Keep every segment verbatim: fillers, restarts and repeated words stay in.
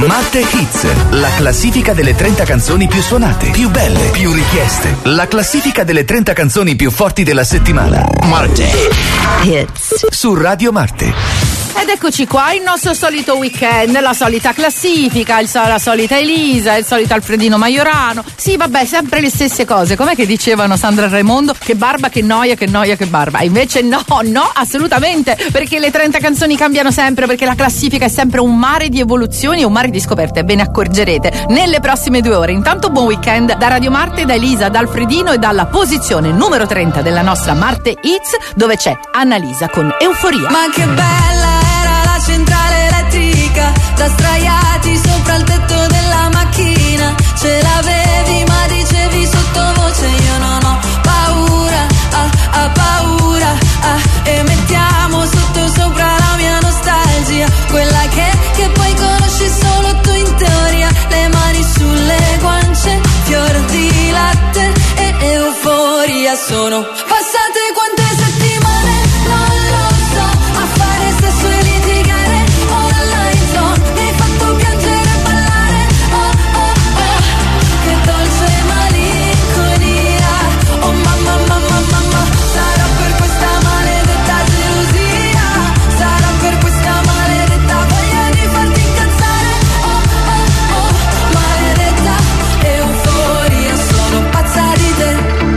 Marte Hits, la classifica delle trenta canzoni più suonate, più belle, più richieste. La classifica delle trenta canzoni più forti della settimana. Marte Hits su Radio Marte. Ed eccoci qua, il nostro solito weekend, la solita classifica, il, la solita Elisa, il solito Alfredino Majorano. Sì, vabbè, sempre le stesse cose. Com'è che dicevano Sandra e Raimondo? Che barba, che noia, che noia, che barba. Invece no, no, assolutamente, perché le trenta canzoni cambiano sempre, perché la classifica è sempre un mare di evoluzioni, un mare di scoperte, ve ne accorgerete nelle prossime due ore. Intanto buon weekend da Radio Marte, da Elisa, da Alfredino e dalla posizione numero trenta della nostra Marte Hits, dove c'è Annalisa con Euforia. Ma che bella era la centrale elettrica, da sdraiati sopra il tetto della macchina. Ce l'avevi ma dicevi sottovoce io non ho paura, ah, ah, paura, ah. E mettiamo sotto sopra la mia nostalgia, quella che, che poi conosci solo tu in teoria. Le mani sulle guance, fior di latte e euforia. Sono passate quante settimane, non lo so, a fare sesso e litigare online zone. Mi hai fatto piangere e ballare, oh oh oh, che dolce malinconia. Oh mamma mamma mamma, sarà per questa maledetta gelosia, sarà per questa maledetta voglia di farti incazzare, oh oh oh, maledetta euforia. Sono pazza di te,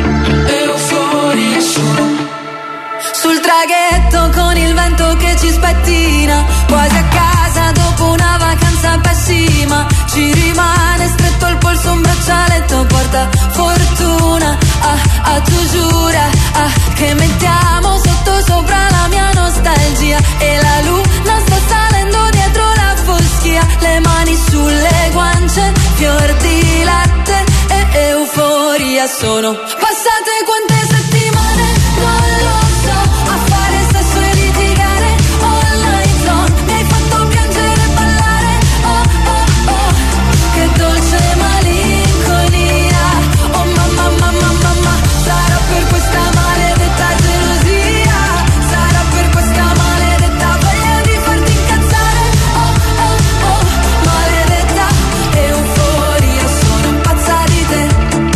euforia sono. Sul traghetto con il vento che ci spettina, quasi a casa dopo una vacanza pessima. Ci rimane stretto al polso un braccialetto porta fortuna, ah, ah, tu giura, ah, che mettiamo sotto sopra la mia nostalgia. E la luna sta salendo dietro la foschia. Le mani sulle guance, fior di latte e euforia. Sono passate quante settimane, non lo so, a fare sesso e litigare online zone. Mi hai fatto piangere e ballare, oh oh oh, che dolce malinconia. Oh mamma mamma mamma, sarà per questa maledetta gelosia, sarà per questa maledetta voglia di farti incazzare, oh oh oh, maledetta euforia. Sono pazza di te,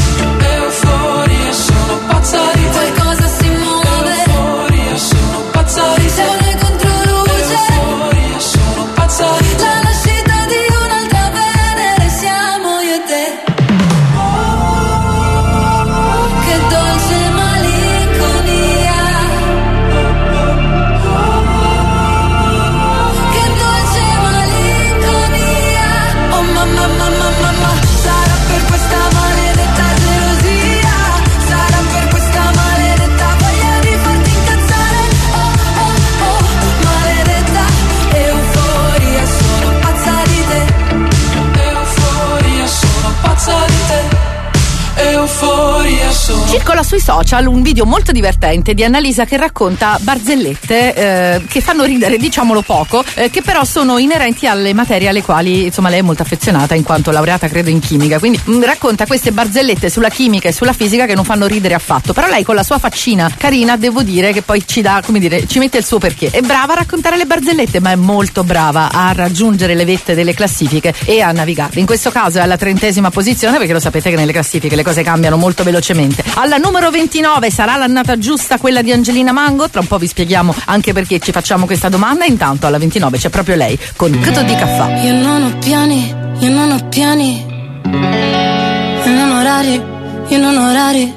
euforia, sono pazza di te. Qualcosa si muove, euforia, sono pazza di te. Sole contro luce, euforia, sono pazza di te. La nascita di un'altra Venere siamo io e te. Che dolce malinconia, che dolce malinconia. Oh mamma mamma mamma, sarà per questa maledetta gelosia, sarà per questa maledetta voglia di farti incazzare, oh oh oh, maledetta euforia. Sono pazza di te, euforia, sono pazza di te, euforia sono. Circola sui social un video molto divertente di Annalisa che racconta barzellette eh, che fanno ridere, diciamolo poco, eh, che però sono inerenti alle materie alle quali insomma lei è molto affezionata in quanto laureata credo in chimica, quindi mh, racconta queste barzellette sulla chimica e sulla fisica che non fanno ridere affatto, però lei con la sua faccina carina devo dire che poi ci dà, come dire, ci mette il suo perché. È brava a raccontare le barzellette ma è molto brava a raggiungere le vette delle classifiche e a navigare. In questo caso è alla trentesima posizione perché lo sapete che nelle classifiche le cose cambiano molto velocemente. Alla numero ventinove sarà l'annata giusta quella di Angelina Mango, tra un po' vi spieghiamo anche perché ci facciamo questa domanda. Intanto alla ventinove c'è proprio lei con Cato di Caffè. Io non ho piani, io non ho piani, io non ho orari, io non ho orari.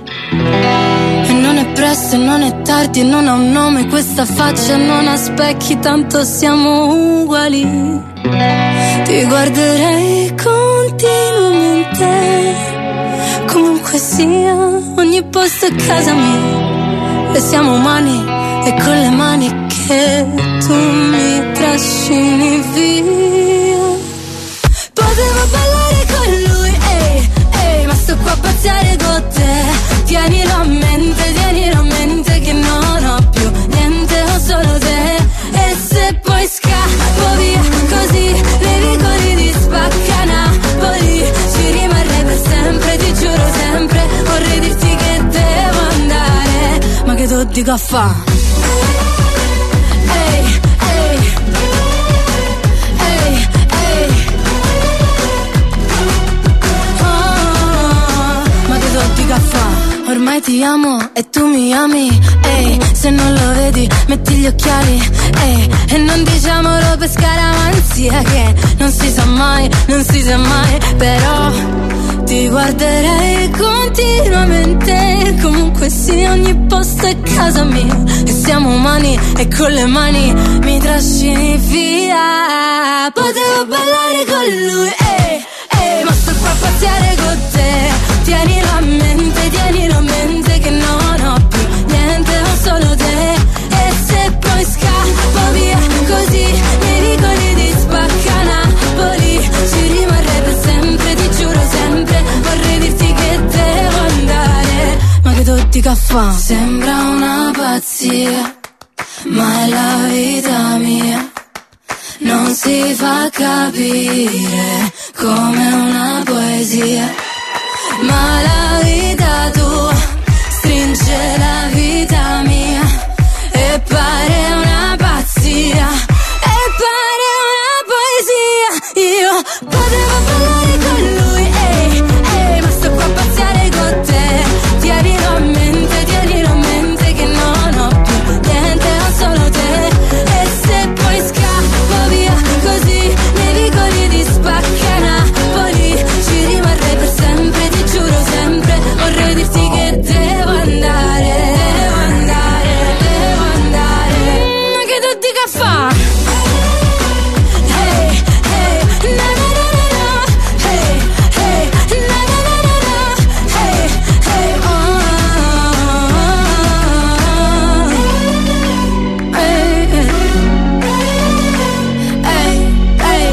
E non è presto e non è tardi e non ha un nome questa faccia, non ha specchi, tanto siamo uguali. Ti guarderei continuamente, comunque sia, ogni posto è casa mia. E siamo umani e con le mani che tu mi trascini via. Potevo ballare con lui, ehi, ehi, ma sto qua a pazziare con te. Tienilo a mente, tienilo a mente che non ho più niente, ho solo te. E se poi scappo via così, nei vicoli di Spacca Napoli, ci rimarrei per sempre, ti giuro sempre. Vorrei dirti che devo andare, ma che tu dico a fa'. Ehi, ehi, ehi, ehi, ti amo e tu mi ami, ehi, se non lo vedi metti gli occhiali, ehi, e non diciamolo per scaramanzia che non si sa mai, non si sa mai, però ti guarderei continuamente, comunque sì, ogni posto è casa mia, e siamo umani e con le mani mi trascini via. Potevo ballare con lui, ehi, ehi, ma sto qua a pazziare con te. Tienilo a mente, tienilo a mente che non ho più niente, ho solo te. E se poi scappo via così nei vicoli di Spacca Napoli, ci rimarrei per sempre, ti giuro sempre. Vorrei dirti che devo andare, ma che tutti caffè. Sembra una pazzia, ma è la vita mia. Non si fa capire come una poesia, ma la vita tua stringe la vita mia e pare una pazzia, e pare una poesia. Io potevo ballare con lui, ehi, ehi, ma sto qua a pazziare con te. Tienilo a mente, tienilo a mente che non ho più niente, ho solo te. E se poi scappo via così nei vicoli di Spacca Napoli, ci rimarrei per sempre, ti giuro sempre. Vorrei dirti che devo andare, devo andare, devo andare. Ma che tu dica fa? Hey, hey, na na na na na. Hey, hey, na na na na na. Hey, hey, oh. Hey, hey, hey.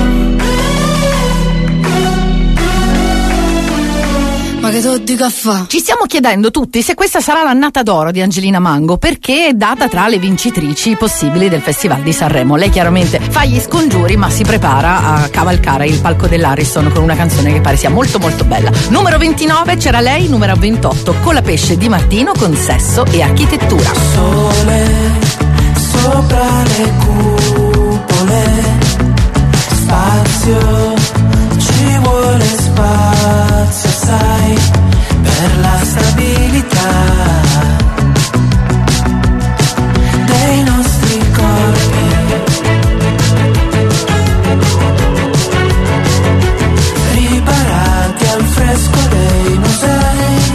Ma che tu dica fa? Ci stiamo chiedendo tutti se questa sarà l'annata d'oro di Angelina Mango, perché è data tra le vincitrici possibili del Festival di Sanremo. Lei chiaramente fa gli scongiuri, ma si prepara a cavalcare il palco dell'Ariston con una canzone che pare sia molto molto bella. Numero ventinove c'era lei, numero ventotto Colapesce Di Martino con Sesso e Architettura. Sole sopra le cupole, spazio, ci vuole spazio, sai, per la stabilità dei nostri corpi. Riparati al fresco dei musei,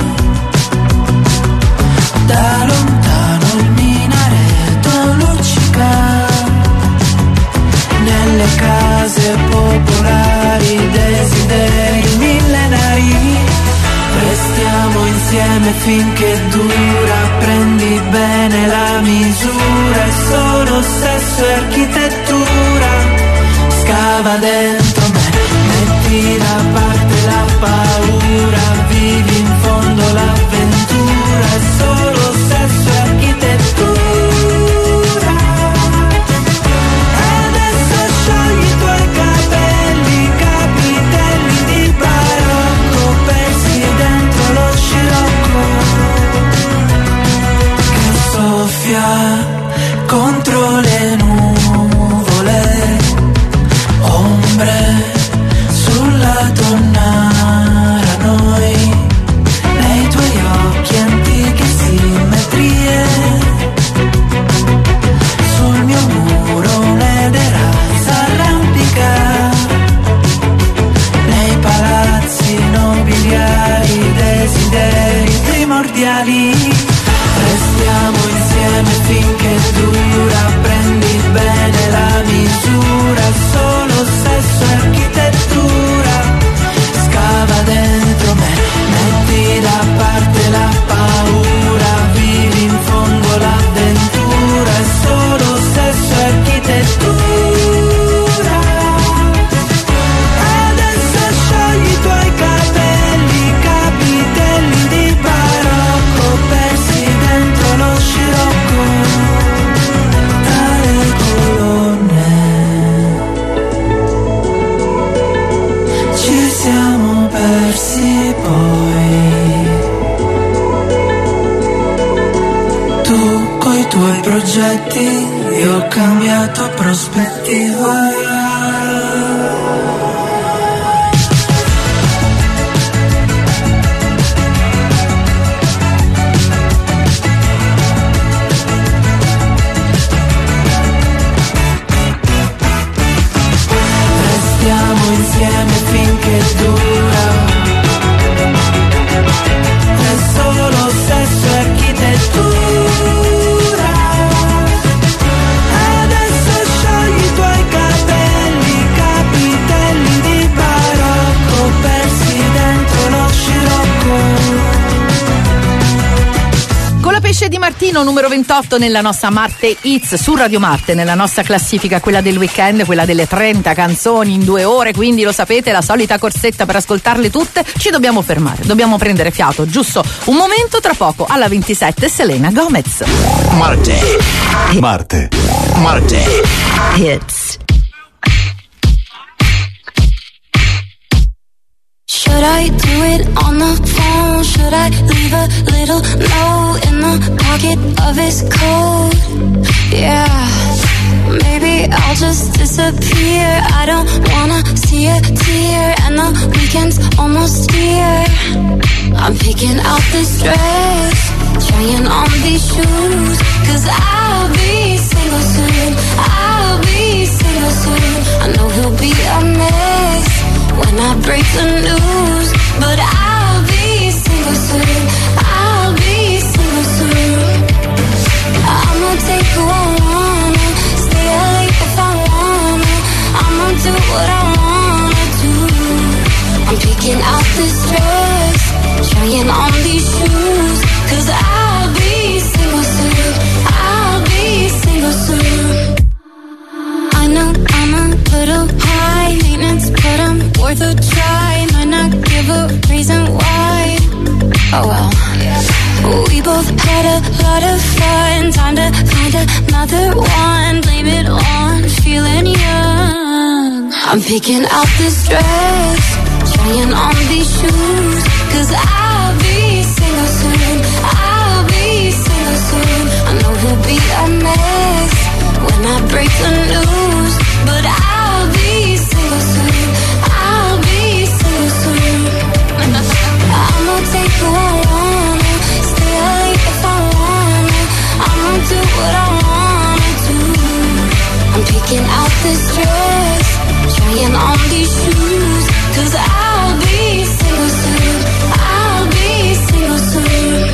da lontano il minareto luccica nelle case popolari, desideri millenari. Restiamo insieme finché dura, prendi bene la misura, è solo sesso e architettura. Scava dentro me, metti da parte la paura, vivi in fondo l'avventura, è solo sesso e architettura. Adesso sciogli i tuoi capelli, capitelli di barocco, persi dentro lo scirocco che soffia contro le nuvole, ombre sulla tonnara, noi nei tuoi occhi antiche simmetrie, sul mio muro un'edera s'arrampica, nei palazzi nobiliari, desideri primordiali. Restiamo insieme finché dura, prendi bene la misura, solo sesso e architettura. Scava dentro me, metti da parte la paura, vivi in fondo l'avventura, è solo sesso e architettura. Adesso sciogli i tuoi capelli, capitelli di barocco, persi dentro lo scirocco tra le colonne. Ci siamo persi poi, tu coi tuoi progetti, io ho cambiato prospettiva. insieme finché dura. È solo sesso e architettura. Adesso sciogli i tuoi capelli, capitelli di barocco, persi dentro lo scirocco. Con la Pesce di Martino, numero ventotto nella nostra Marte Hits su Radio Marte, nella nostra classifica, quella del weekend, quella delle trenta canzoni in due ore, quindi lo sapete, la solita corsetta per ascoltarle tutte. Ci dobbiamo fermare, dobbiamo prendere fiato, giusto un momento, tra poco alla ventisette Selena Gomez. Marte. Marte. Marte. Hits. Should I do it on the phone? Should I leave a little note in the pocket of his coat? Yeah, maybe I'll just disappear. I don't wanna see a tear, and the weekend's almost here. I'm picking out this dress, trying on these shoes, cause I'll be single soon, I'll be single soon. I know he'll be a mess when I break the news, but I'll be single soon, I'll be single soon. I'ma take who I wanna, stay late if I wanna, I'ma do what I wanna do. I'm picking out this dress, trying on these shoes, cause I'll be single soon, I'll be single soon. I know I'm a little high maintenance, but I'm worth a try. Might not give a reason why. Oh well. We both had a lot of fun. Time to find another one. Blame it on feeling young. I'm picking out this dress, trying on these shoes, cause I'll be single soon, I'll be single soon. I know he'll be a mess when I break the news, but I'll be single soon, I'll be single soon. I'ma take who I wanna, stay late if I wanna, I'ma do what I wanna do. I'm picking out this dress, trying on these shoes, cause I'll be single soon, I'll be single soon.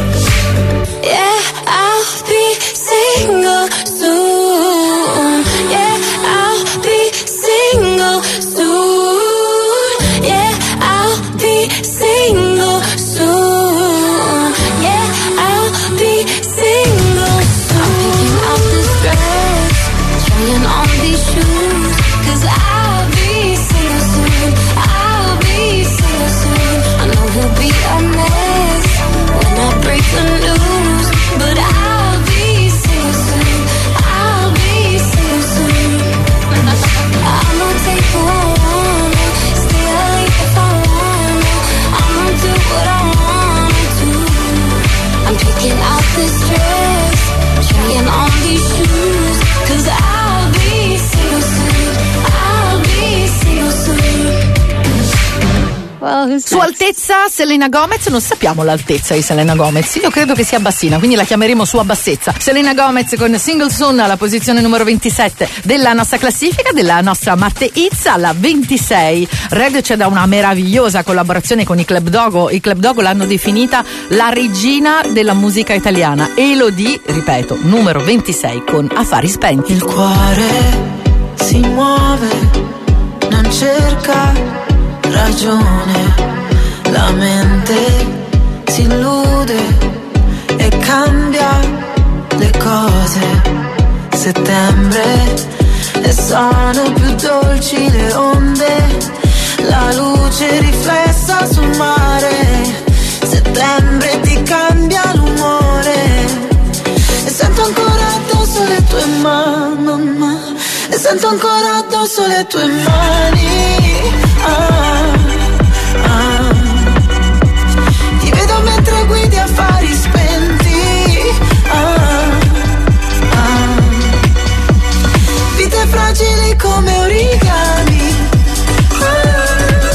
Yeah, I'll be single soon. Yeah, I'll be single soon. Yeah, I'll be single soon. Yeah, I'll be single soon. I'm picking out this dress, trying on these shoes, cause I'll be single soon, I'll be single soon. I know he'll be a mess when I break the news, but I'll be single soon, I'll be single soon. I'ma take who I wanna, stay late if I wanna, I'ma do what I wanna do. I'm picking out this dress, trying on these shoes, cause I'll be single soon, I'll be single soon. Well, Su altezza Selena Gomez, non sappiamo l'altezza di Selena Gomez, io credo che sia bassina, quindi la chiameremo su a bassezza. Selena Gomez con Single Soon alla posizione numero ventisette della nostra classifica, della nostra Marte Hits. Alla ventisei Radio c'è da una meravigliosa collaborazione con i Club Dogo. I Club Dogo l'hanno definita la regina della musica italiana, Elodie, ripeto, numero ventisei con Affari Spenti. Il cuore si muove, non cerca ragione, la mente si illude e cambia le cose. Settembre e sono più dolci le onde, la luce riflessa sul mare. Settembre ti cambia l'umore e sento ancora addosso le tue mani, e sento ancora addosso le tue mani. Ah, ah. Ti vedo mentre guidi affari spenti. Ah, ah. Vite fragili come origami. Ah,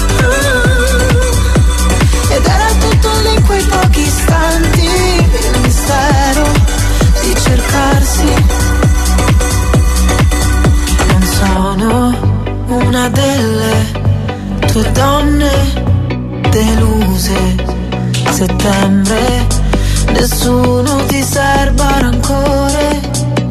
ah. Ed era tutto lì in quei pochi istanti, il mistero di cercarsi. Non sono una una delle tue donne deluse. Settembre, nessuno ti serba rancore.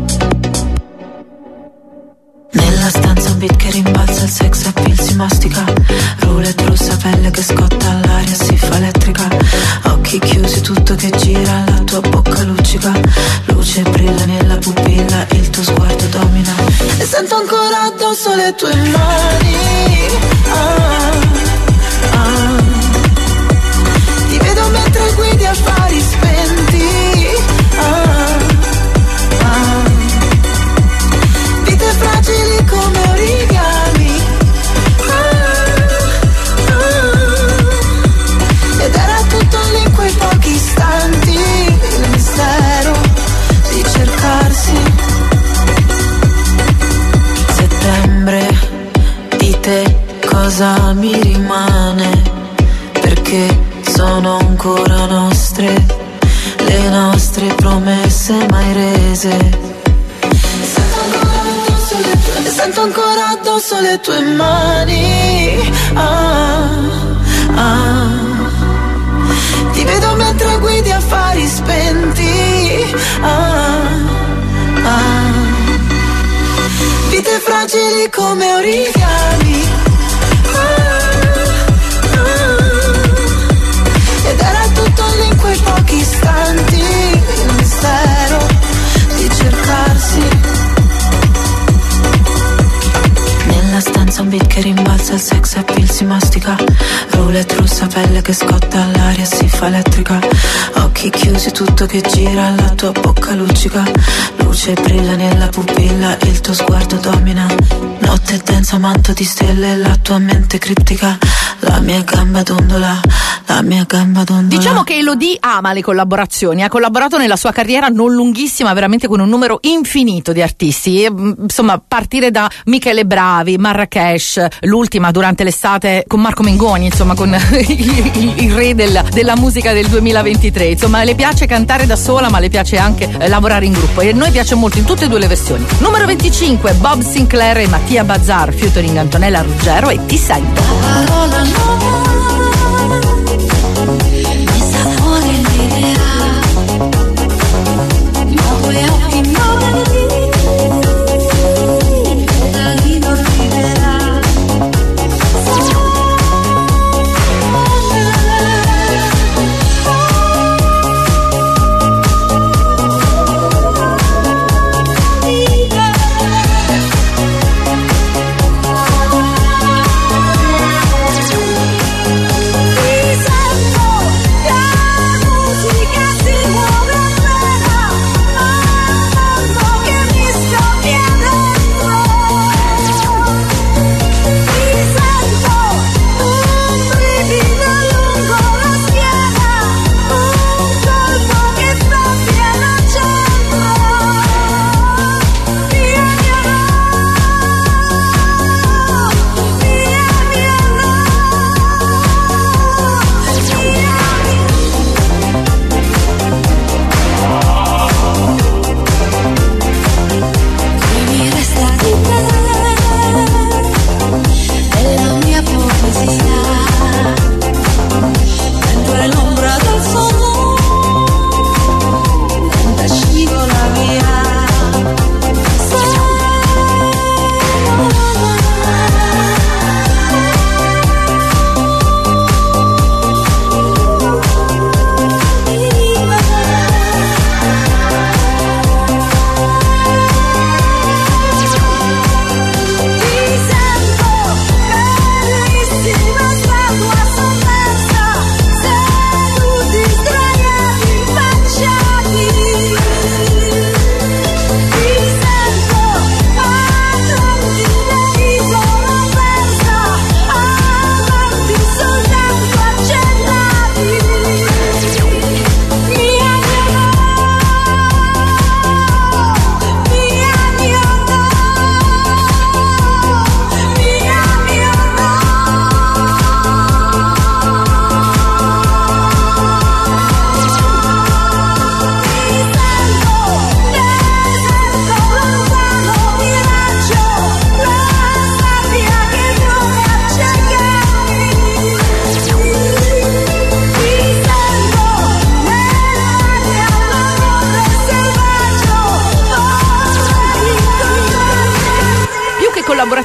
Nella stanza un beat che rimbalza, il sex appeal si mastica. Roulette rossa, pelle che scotta, l'aria si fa elettrica. Occhi chiusi, tutto che gira, la tua bocca luccica. Luce brilla nella pupilla, il tuo sguardo domina. E sento ancora addosso le tue mani. Ah, ah. Ti vedo mentre guidi affari spenti. Ah, ah. Vite fragili come origami. Ah, ah. Ed era tutto lì in quei pochi istanti, il mistero di cercarsi. Settembre, di te cosa mi rimane? Perché sono ancora nostre, le nostre promesse mai rese. Sento ancora addosso le tue mani. Ah, ah. Ti vedo mentre guidi affari spenti. Ah, ah. Vite fragili come origami. Ah, ah. Ed era tutto lì in quei pochi istanti, il mistero di cercarsi. Nella stanza un beat che rimbalza, il sex appeal si mastica. Roulette rossa, pelle che scotta, l'aria si fa elettrica. Occhi chiusi, tutto che gira, la tua bocca luccica. Luce brilla nella pupilla, il tuo sguardo domina. Notte densa, manto di stelle, la tua mente criptica. La mia gamba dondola, la mia gamba dondola. Diciamo che Elodie ama le collaborazioni, ha collaborato nella sua carriera non lunghissima, veramente con un numero infinito di artisti. Insomma, partire da Michele Bravi, Marrakesh, l'ultima durante l'estate con Marco Mengoni, insomma con il, il, il re del, della musica del duemilaventitré. Insomma, le piace cantare da sola, ma le piace anche eh, lavorare in gruppo, e a noi piace molto in tutte e due le versioni. Numero venticinque, Bob Sinclair e Mattia Bazzar featuring Antonella Ruggero e Ti sento. Parola nuova, mi sapore l'idea, ma poi occhi nuovi, la vita arriverà.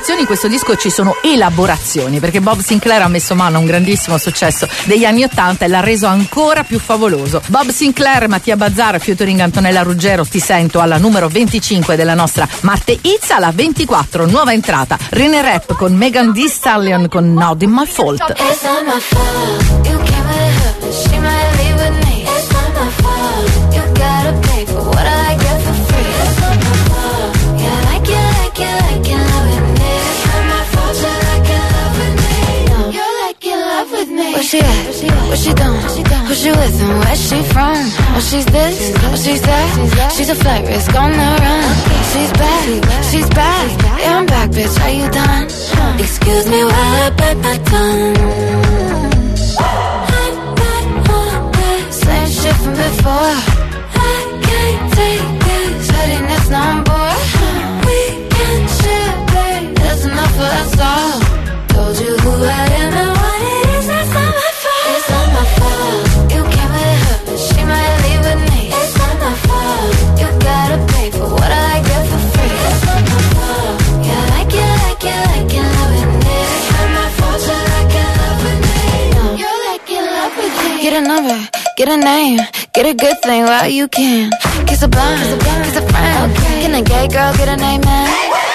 innovazioni, in questo disco ci sono elaborazioni, perché Bob Sinclair ha messo mano a un grandissimo successo degli anni ottanta e l'ha reso ancora più favoloso. Bob Sinclair, Mattia Bazzar, featuring Antonella Ruggero, Ti sento, alla numero venticinque della nostra Marte Hits. Alla ventiquattro, nuova entrata, René Rapp con Megan Thee Stallion con Not In My Fault. It's not my fault, you came with her, but she might leave with me. It's not my fault, you gotta pay for what I get for free. It's not my fault, yeah, like you, like you, like you love with me. It's not my fault, you like you love with me. No, you like you love with me. Where she at? What she doing? Who she with and where she from? Oh, she's this, oh, she's that. She's a flight risk on the run. She's back, she's back. Yeah, I'm back, bitch, are you done? Excuse me while I bite my tongue. I'm not on that same shit from before. I can't take this headiness no more. We can share, babe, there's enough for us all. Told you who I am and what it is, that's not my fault. It's not my fault, you came with her, but she might leave with me. It's not my fault, you gotta pay for what I get for free. It's not my fault, yeah, like you, like you, like you love with me. It's not my fault, you like you love with me. No, you like you love with me. Get a number, get a name, get a good thing while you can. Kiss a blind, kiss a friend. Can a gay girl get a name, man?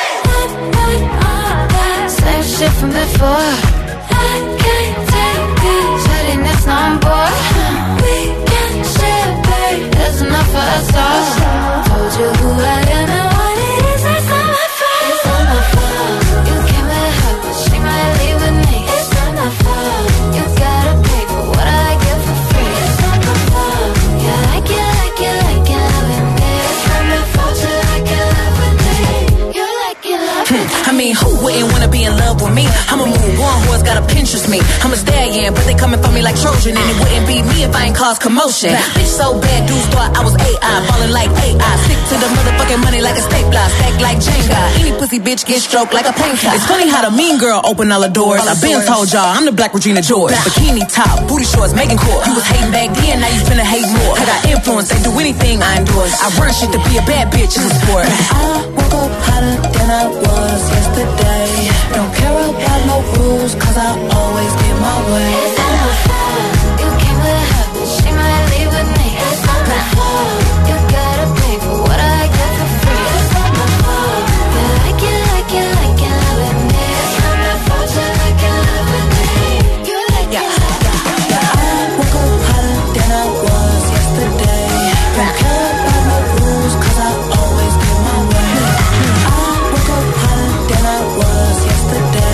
Same shit from before. I can't take this headiness no more. We can share, babe, there's enough for us all. Told you who I am and what it is, that's not my fault. It's not my fault, you came with her, but she might leave with me. It's not my fault, you gotta pay for what I get for free. It's not my fault, yeah, like you, like you, like you love with me. It's not my fault, you like you love with me. You like you love with me. I mean, who wouldn't wanna be in love with me? I'm a move on, horse gotta Pinterest me. I'm a stallion, but they coming for me like Trojan, and it wouldn't be me if I ain't cause commotion. Bitch so bad, dudes thought I was A I, ballin' like A I. Stick to the motherfucking money like a stapler, stack like Jenga. Any pussy bitch get stroked like a painter. It's funny how the mean girl open all the doors. I been told y'all I'm the Black Regina George. Bikini top, booty shorts, making court. You was hating back then, now you finna hate more. I got influence, they do anything I endorse. I run shit to be a bad bitch in the sport. I woke up hotter than I was yesterday. Don't care about no rules, cause I always get my way. It's not my fault, you came with her, but she might leave with me. It's not my fault, you gotta pay for what I get for free. It's not my fault, yeah, like you, like you, like you love with me. It's not my fault, you like you love with me. You like you, like you, like you. I woke up hotter than I was yesterday. Don't care about no rules, cause I always get my way. I woke up hotter than I was yesterday.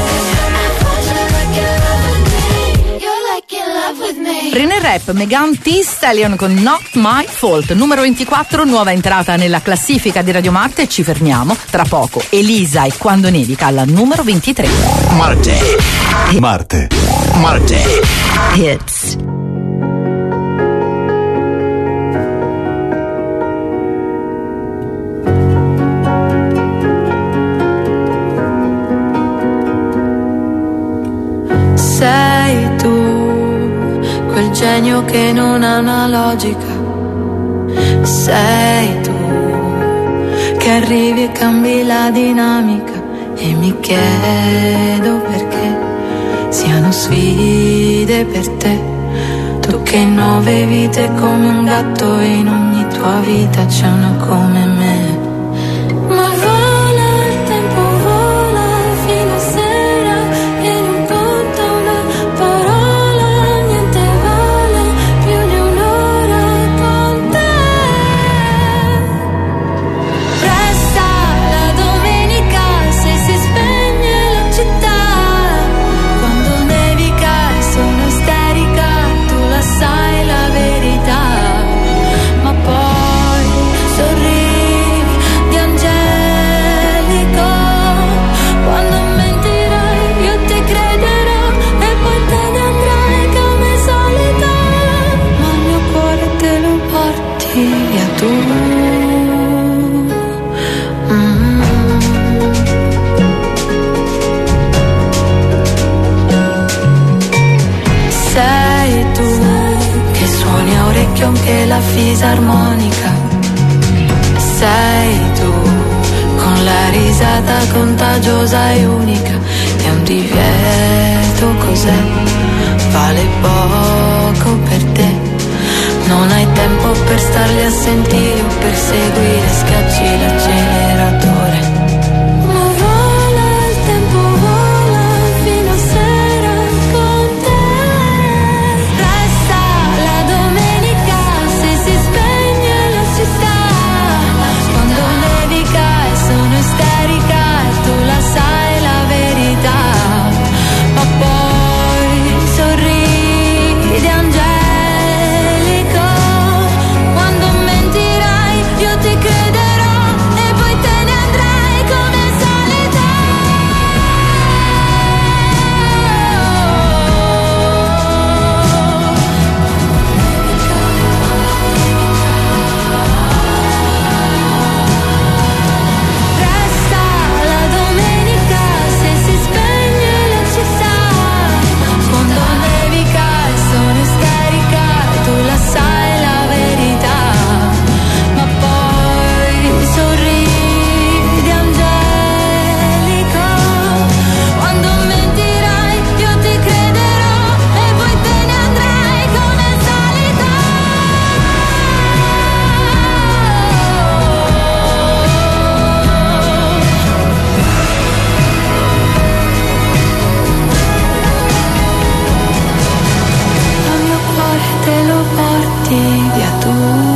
René Rapp, Megan Thee Stallion con Not My Fault, numero ventiquattro, nuova entrata nella classifica di Radio Marte. Ci fermiamo tra poco. Elisa e Quando nevica alla numero ventitré. Marte. Marte. Marte. Hits. Sei tu, quel genio che non ha una logica. Sei tu, che arrivi e cambi la dinamica. E mi chiedo perché siano sfide per te. Tu che nove vite come un gatto, e in ogni tua vita c'è una come me. Ma vola il tempo, vola fino a sera, e non conta una parola, niente vale più di un'ora con te. Resta la domenica se si spegne la città. Quando nevica e sono isterica, tu la sai la verità. Ma poi sorridi di angelico. Quando mentirai io ti crederò, e poi te ne andrai come solito. Ma il mio cuore te lo porti via tu. Mm. Sei tu che suoni a orecchio anche la fisarmonica. Sei tu con la risata stata contagiosa e unica, è un divieto, cos'è? Vale poco per te, non hai tempo per starli a sentire o per seguire, schiacci l'acceleratore. Ma vola il tempo, vola fino a sera con te. Resta la domenica, se si spegne la città, quando nevica e sono isterica e tu la sai la verità, ma poi sorridi angelico, quando mentirai io ti crederò e poi te ne andrai come al solito. Resta la domenica, se si spegne la città, quando nevica e sono isterica e tu la sai la verità, ma poi sorridi angelico, quando mentirai io ti crederò e poi te ne andrai come al solito. Il mio cuore te lo porti via tu.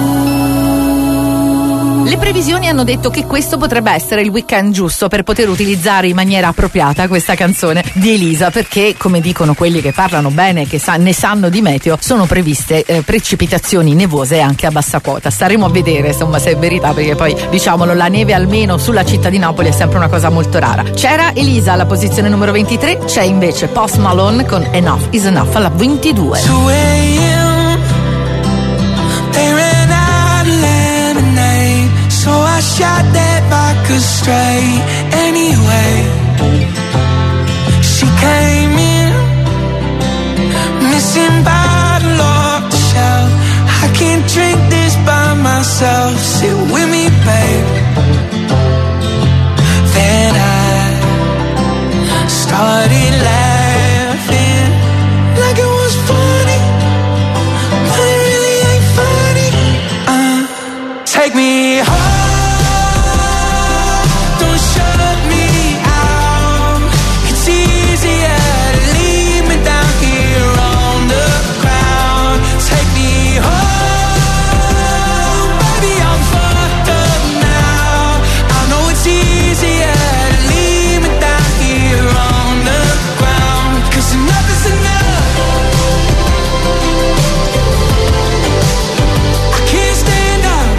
Le previsioni hanno detto che questo potrebbe essere il weekend giusto per poter utilizzare in maniera appropriata questa canzone di Elisa, perché come dicono quelli che parlano bene, che sa- ne sanno di meteo, sono previste eh, precipitazioni nevose anche a bassa quota. Staremo a vedere insomma se è verità, perché poi diciamolo, la neve almeno sulla città di Napoli è sempre una cosa molto rara. C'era Elisa alla posizione numero ventitré, c'è invece Post Malone con Enough is Enough alla ventidue. two a.m. They ran out of lemonade, so I shot that vodka straight. Anyway, she came in, missing bottle off the shelf. I can't drink this by myself. Sit with me, babe. Then I started laughing like it was funny, but it really ain't funny. Uh, take me home, don't shut me out. It's easier to leave me down here on the ground. Take me home, baby, I'm fucked up now. I know it's easier to leave me down here on the ground, 'cause enough is enough. I can't stand up,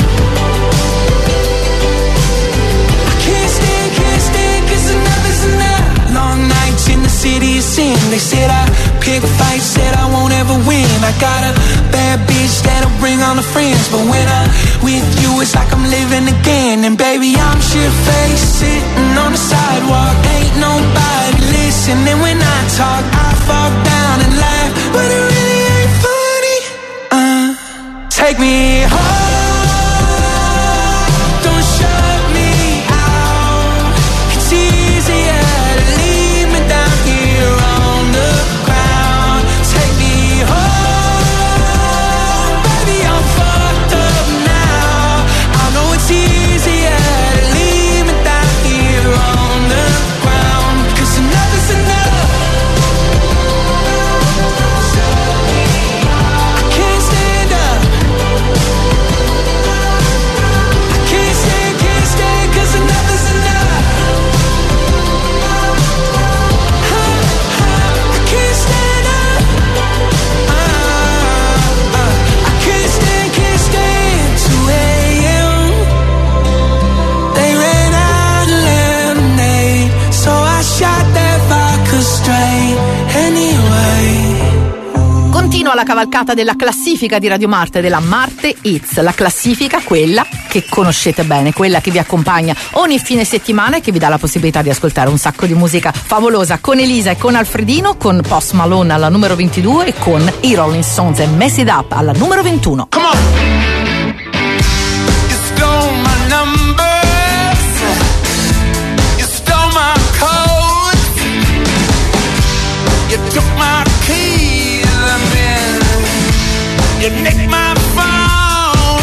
I can't stand, can't stand, 'cause enough is enough. Long nights in the city of sin. They said I pick fights, said I won't ever win. I got a bad bitch that'll bring all the friends, but when I'm with you it's like I'm living again. And baby, I'm shit-faced, sitting on the sidewalk, ain't nobody listening when I talk. I fall down and laugh, but it really ain't funny. Uh, take me home, don't shut me out. It's easier to leave me down here on the ground. Take me home, baby, I'm fucked up now. I know it's easier to leave me down here on the ground, 'cause enough is enough. I can't stand up, I can't stand, can't stand, 'cause enough is enough. I can't stand up, uh, uh, I can't stand, can't stand. two a.m. They ran out of lemonade, so I shot that vodka straight. Anyway, Continua la cavalcata della classifica di Radio Marte, della Marte Hits, la classifica quella che conoscete bene, quella che vi accompagna ogni fine settimana e che vi dà la possibilità di ascoltare un sacco di musica favolosa con Elisa e con Alfredino, con Post Malone alla numero ventidue e con i Rolling Stones e Mess It Up alla numero ventuno. come on. You stole my number, you You took my keys and then you nicked my phone,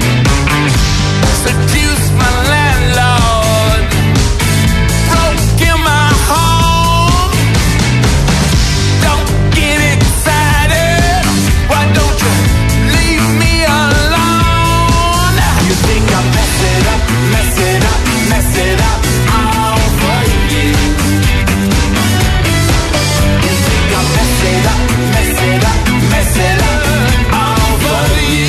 seduced my landlord, broke in my home. Don't get excited, why don't you leave me alone? You think I mess it up, mess it up, mess it up all for you. You think I mess it up, mess it up, mess it up all for you.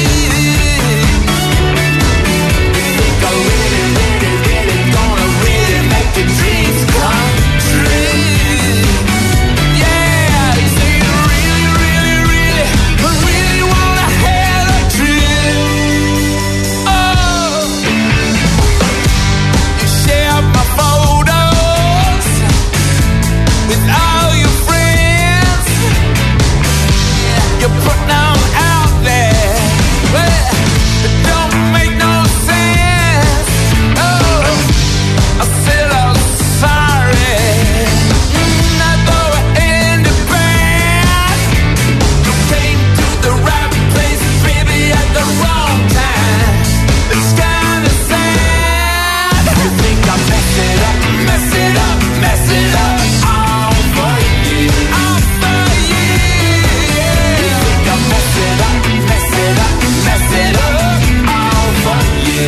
You think I really, really, really gonna really make your dreams come true. Yeah, you say you really, really, really, really wanna have a dream. Oh, you share my photos with all your friends. You put them out there, well, it don't make no sense. Oh, I feel I'm sorry. Mm, I thought it ended bad. You came to the right place, baby, at the wrong time. It's kinda sad. You think I mess it up, mess it up, mess it up all for you, all for you. You think I mess it up, mess it up, mess it up all for you.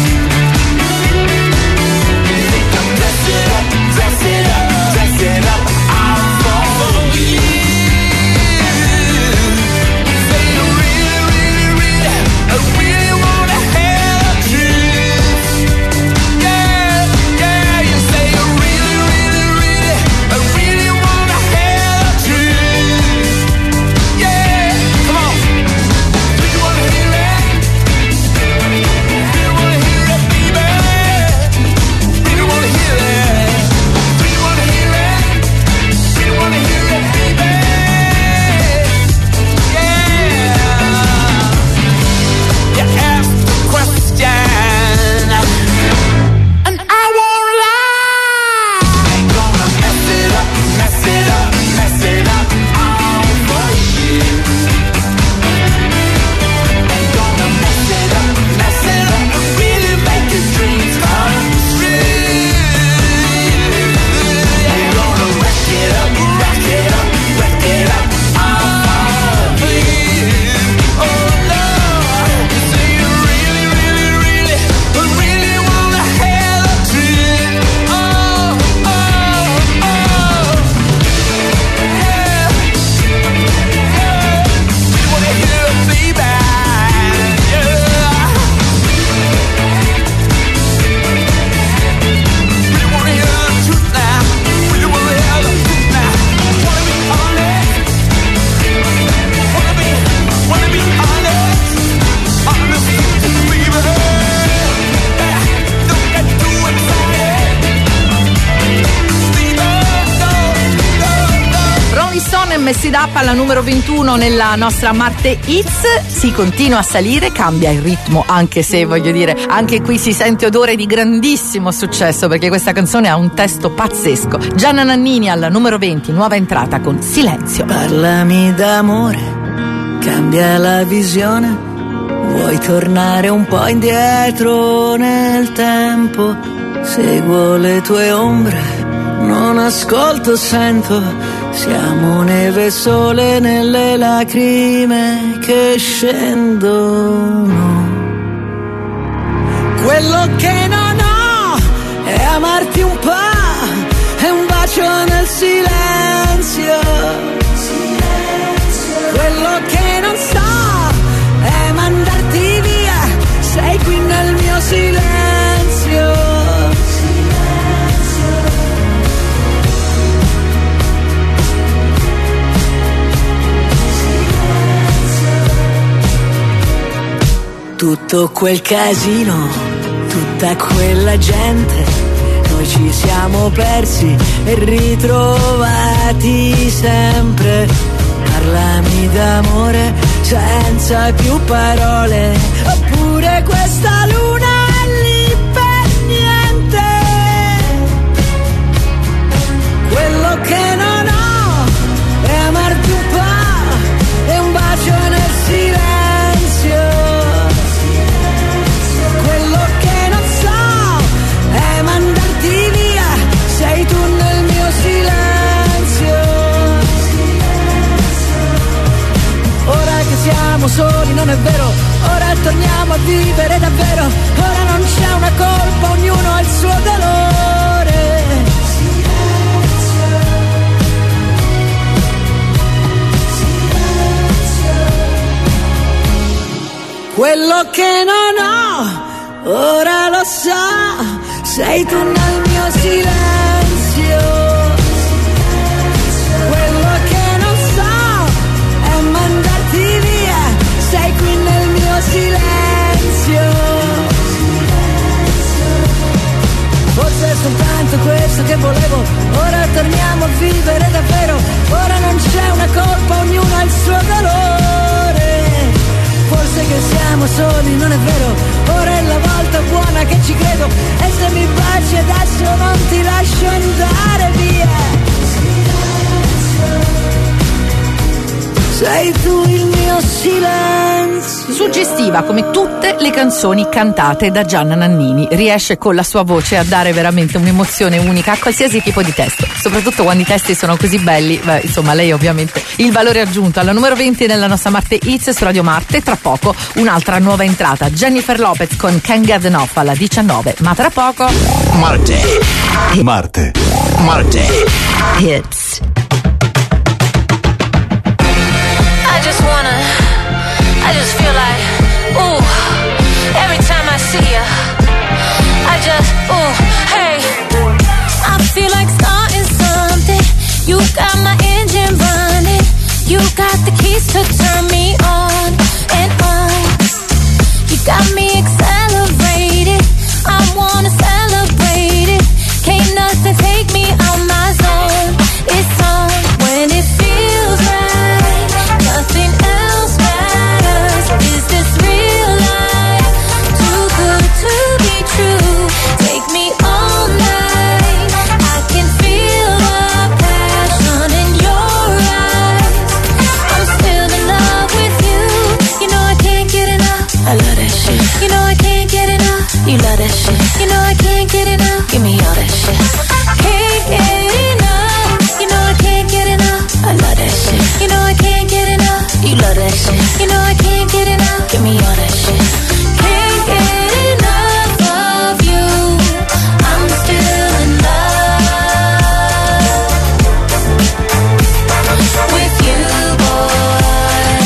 You think I dress it up, dress it up, dress it up all for you. You say you really, really, really, I really wanna have a dream. Yeah, yeah, you say you really, really, really, I really wanna have a dream. Yeah, come on. Do you wanna hear it? Do you wanna hear it, baby? Do you wanna hear it? Do you wanna hear it? Do you wanna hear it, baby? Yeah. You asked the question, and I won't lie. Ain't gonna mess it up, mess it up, mess it up all for you. Ain't gonna mess it up, mess it up, really make your dreams come true. Ain't gonna wreck it up, wreck it up, wreck it up all for you. Oh no, you say you really, really, really, really wanna have a dream. Oh, oh, oh. Yeah. You wanna hear it, baby? Yeah. Really wanna hear the truth now. Really wanna hear the truth now. Wanna be honest. Wanna be, wanna be honest. Honest, baby. Yeah. Don't get too excited. Baby, no, no, no. Rolling Stone e Mess It Up alla numero ventuno nella nostra Marte Hits. Si continua a salire, cambia il ritmo, anche se voglio dire, anche qui si sente odore di grandissimo successo, perché questa canzone ha un testo pazzesco. Gianna Nannini alla numero venti, nuova entrata con Silenzio. Parlami d'amore, cambia la visione. Vuoi tornare un po' indietro nel tempo? Seguo le tue ombre, non ascolto, sento. Siamo neve e sole nelle lacrime che scendono. Quello che non ho è amarti un po', è un bacio nel silenzio. Quello che non so è mandarti via, sei qui nel mio silenzio. Tutto quel casino, tutta quella gente, noi ci siamo persi e ritrovati sempre. Parlami d'amore senza più parole, oppure questa luna è lì per niente. Quello che non ho siamo soli, non è vero, ora torniamo a vivere davvero, ora non c'è una colpa, ognuno ha il suo dolore. Quello che non ho, ora lo so, sei tu nel mio silenzio. Quello che non so è mandarti via, sei qui nel mio silenzio. Forse è soltanto questo che volevo, ora torniamo a vivere davvero, ora non c'è una colpa, ognuno ha il suo dolore. Forse che siamo soli, non è vero, ora è la volta buona che ci credo, e se mi baci adesso non ti lascio andare via. Sei tu il mio silenzio. Suggestiva come tutte le canzoni cantate da Gianna Nannini, riesce con la sua voce a dare veramente un'emozione unica a qualsiasi tipo di testo, soprattutto quando i testi sono così belli. Beh, insomma, lei ovviamente il valore aggiunto. Alla numero venti nella nostra Marte Hits su Radio Marte, tra poco un'altra nuova entrata, Jennifer Lopez con Can't Get Enough alla diciannove, ma tra poco Marte Marte Marte Hits. I just wanna, I just feel like, ooh, every time I see you, I just, ooh, hey, I feel like starting something, you got my engine running, you got the keys to turn me on and on, you got me accelerated, I wanna celebrate it, can't nothing take me out my zone, it's on when it feels right, nothing else matters, is this real life, too good to be true, take me all night, I can feel the passion in your eyes, I'm still in love with you, you know I can't get enough, I love that shit, you know I can't get enough, you love that shit, you know I can't get enough, give me all that shit, can't get enough, you know I can't get enough, I love that shit, you know I can't get enough, you love that shit, you know I can't get enough, give me all that shit, can't get enough of you, I'm still in love with you, boy,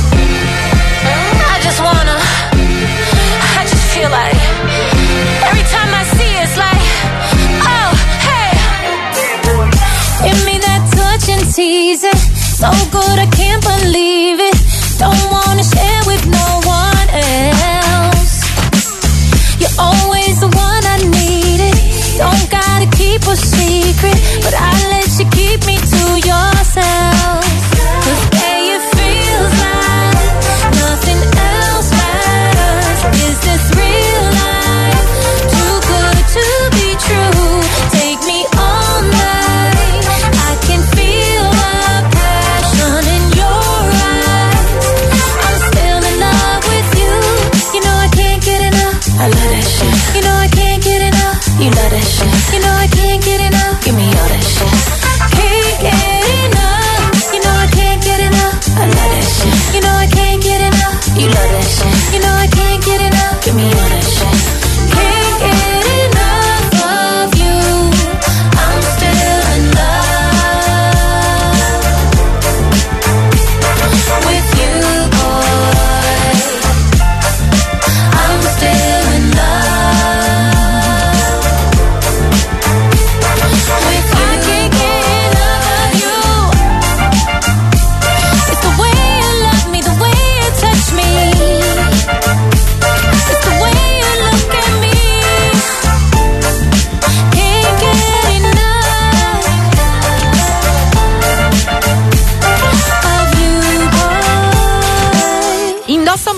I just wanna, I just feel like, every time I see you, it's like, oh, hey, give me that touch and tease it, so good I can't believe it, don't wanna share with no one else, you're always the one I needed, don't gotta keep a secret, but I let you keep me to yourself, cause babe it feels like nothing else matters, is this real life, too good to be true, take me all night, I can feel the passion in your eyes,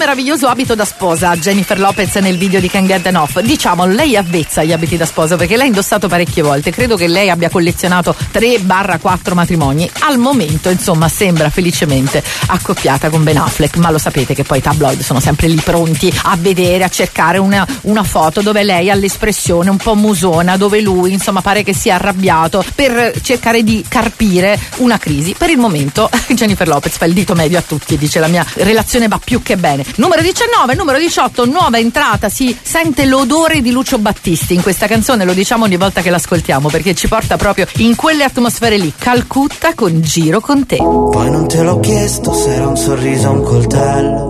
meraviglioso abito da sposa Jennifer Lopez nel video di Can't Get Enough. Diciamo, lei è avvezza agli abiti da sposa perché l'ha indossato parecchie volte. Credo che lei abbia collezionato tre quattro matrimoni. Al momento, insomma, sembra felicemente accoppiata con Ben Affleck, ma lo sapete che poi i tabloid sono sempre lì pronti a vedere, a cercare una, una foto dove lei ha l'espressione un po' musona, dove lui, insomma, pare che sia arrabbiato, per cercare di carpire una crisi. Per il momento Jennifer Lopez fa il dito medio a tutti e dice: la mia relazione va più che bene. Numero diciannove, numero diciotto, nuova entrata, si sente l'odore di Lucio Battisti in questa canzone, lo diciamo ogni volta che l'ascoltiamo perché ci porta proprio in quelle atmosfere lì. Calcutta con Giro con te. Poi non te l'ho chiesto se era un sorriso o un coltello.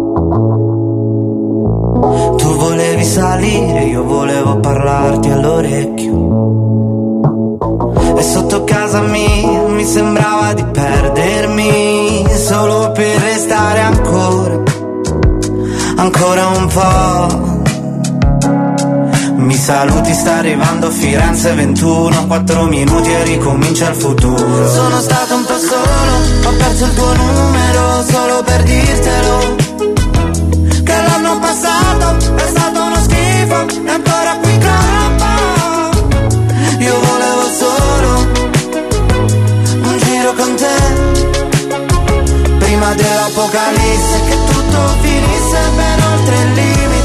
Tu volevi salire, io volevo parlarti all'orecchio. E sotto casa mia mi sembrava di perdermi, solo per restare ancora, ancora un po'. Mi saluti, sta arrivando Firenze ventuno, quattro minuti e ricomincia il futuro. Sono stato un po' solo, ho perso il tuo numero solo per dirtelo, che l'anno passato è stato uno schifo e ancora qui campo. Io volevo solo un giro con te, prima dell'apocalisse, che tutto finisse ben oltre il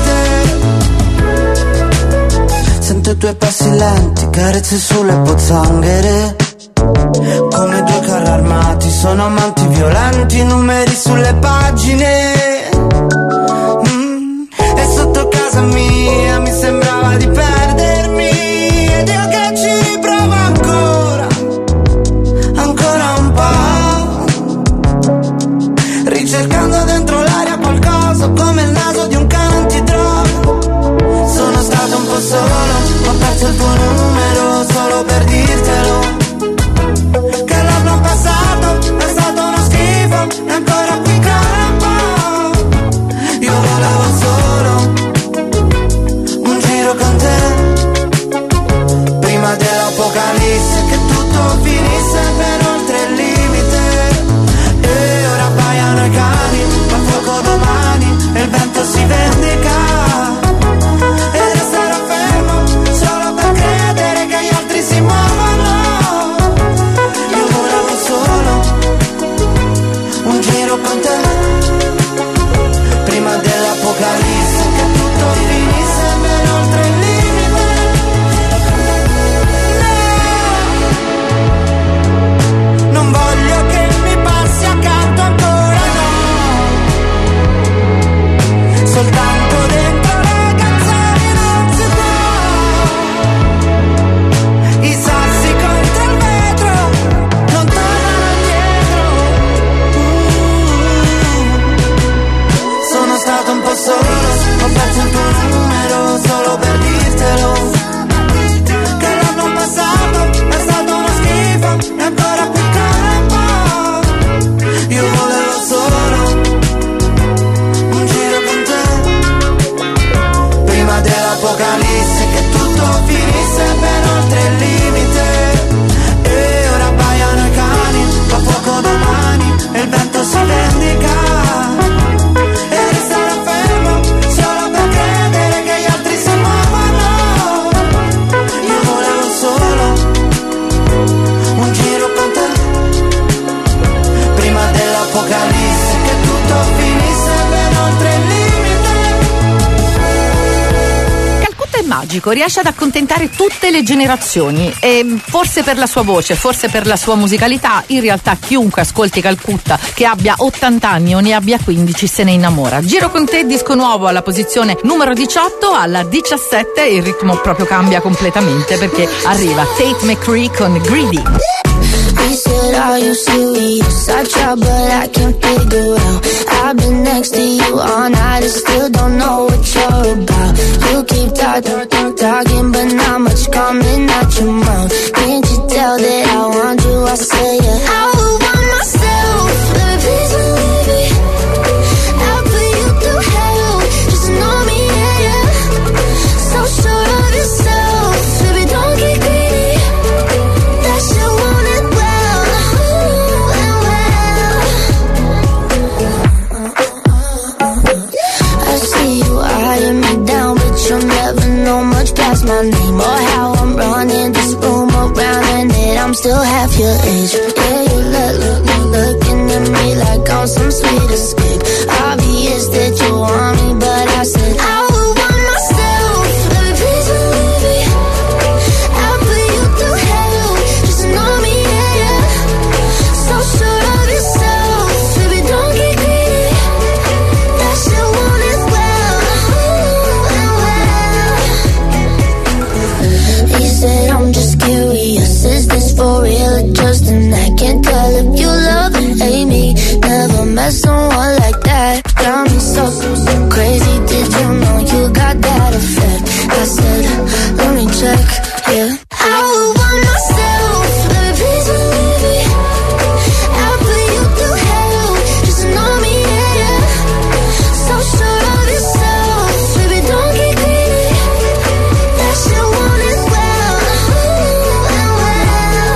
limite. Sento i tuoi passi lenti, carezze sulle pozzanghere, come due carri armati, sono amanti violenti, numeri sulle pagine. Mm. E sotto casa mia mi sembrava di perdermi, ed io che ci riprovo ancora, ancora un po', ricercando dentro l'aria qualcosa come il naso di un cane antidroga. Sono stato un po' solo, ho perso il tuo numero solo per dirtelo, che l'anno passato è stato uno schifo e ancora qui campo. Io volevo solo un giro con te, prima dell'apocalisse, che tutto finisse ben oltre il limite. E ora baiano i cani, fa fuoco domani e il vento si vendica. E resterò fermo solo per credere che gli altri si muovono. Io volevo solo un giro con te, prima dell'apocalisse, che tutto finisse ben oltre il limite. No, non voglio che mi passi accanto ancora, no, soltanto dentro le canzoni non si può. I sassi contro il vetro non tornano indietro. uh. Sono stato un po' solo, ho perso il tuo numero solo per dirtelo, che l'anno passato è stato uno schifo e ancora qui campo. Io volevo solo un giro con te, prima dell'apocalisse, che tutto finisse ben oltre il limite. E ora baiano i cani, fa fuoco domani e il vento si vendica. E resterò fermo solo per credere che gli altri si muovono. Io volevo solo un giro con te, prima dell'apocalisse, che tutto finisse ben oltre il limite. Calcutta è magico, riesce ad accontentare tutte le generazioni e forse per la sua voce, forse per la sua musicalità, in realtà chiunque ascolti Calcutta, che abbia ottanta anni o ne abbia quindici, se ne innamora. Giro con te, disco nuovo alla posizione numero diciotto, alla diciassette il ritmo proprio cambia completamente perché arriva Tate McCree con Greedy. He said, are you serious? I tried but I can't figure out. I've been next to you all night and still don't know what you're about. You keep talking, talking but not much coming out your mouth. Can't you tell that I want you? I say yeah. I would want myself, baby, please don't leave me. I'll put you through hell, just know me, yeah, yeah. So sure of yourself, baby, don't get greedy. That shit want it well, ooh, and well. want some sweet escape. Obvious that you want me, but I said I would want myself. Baby, please believe me. I'll put you through hell. Just know me, yeah, yeah. So sure of yourself. Baby, don't get greedy. That shit won't end well. Ooh, well. He said I'm just curious. Is this for real or just an act? Can't tell if you love and hate me. Never met someone like that. Got me so, so, so crazy. Did you know you got that effect? I said, let me check, yeah. I would want myself. Baby, please believe me. I'll put you through hell. Just know me, yeah, yeah. So sure of yourself. Baby, don't get greedy. That shit won't end well. Ooh, well, well.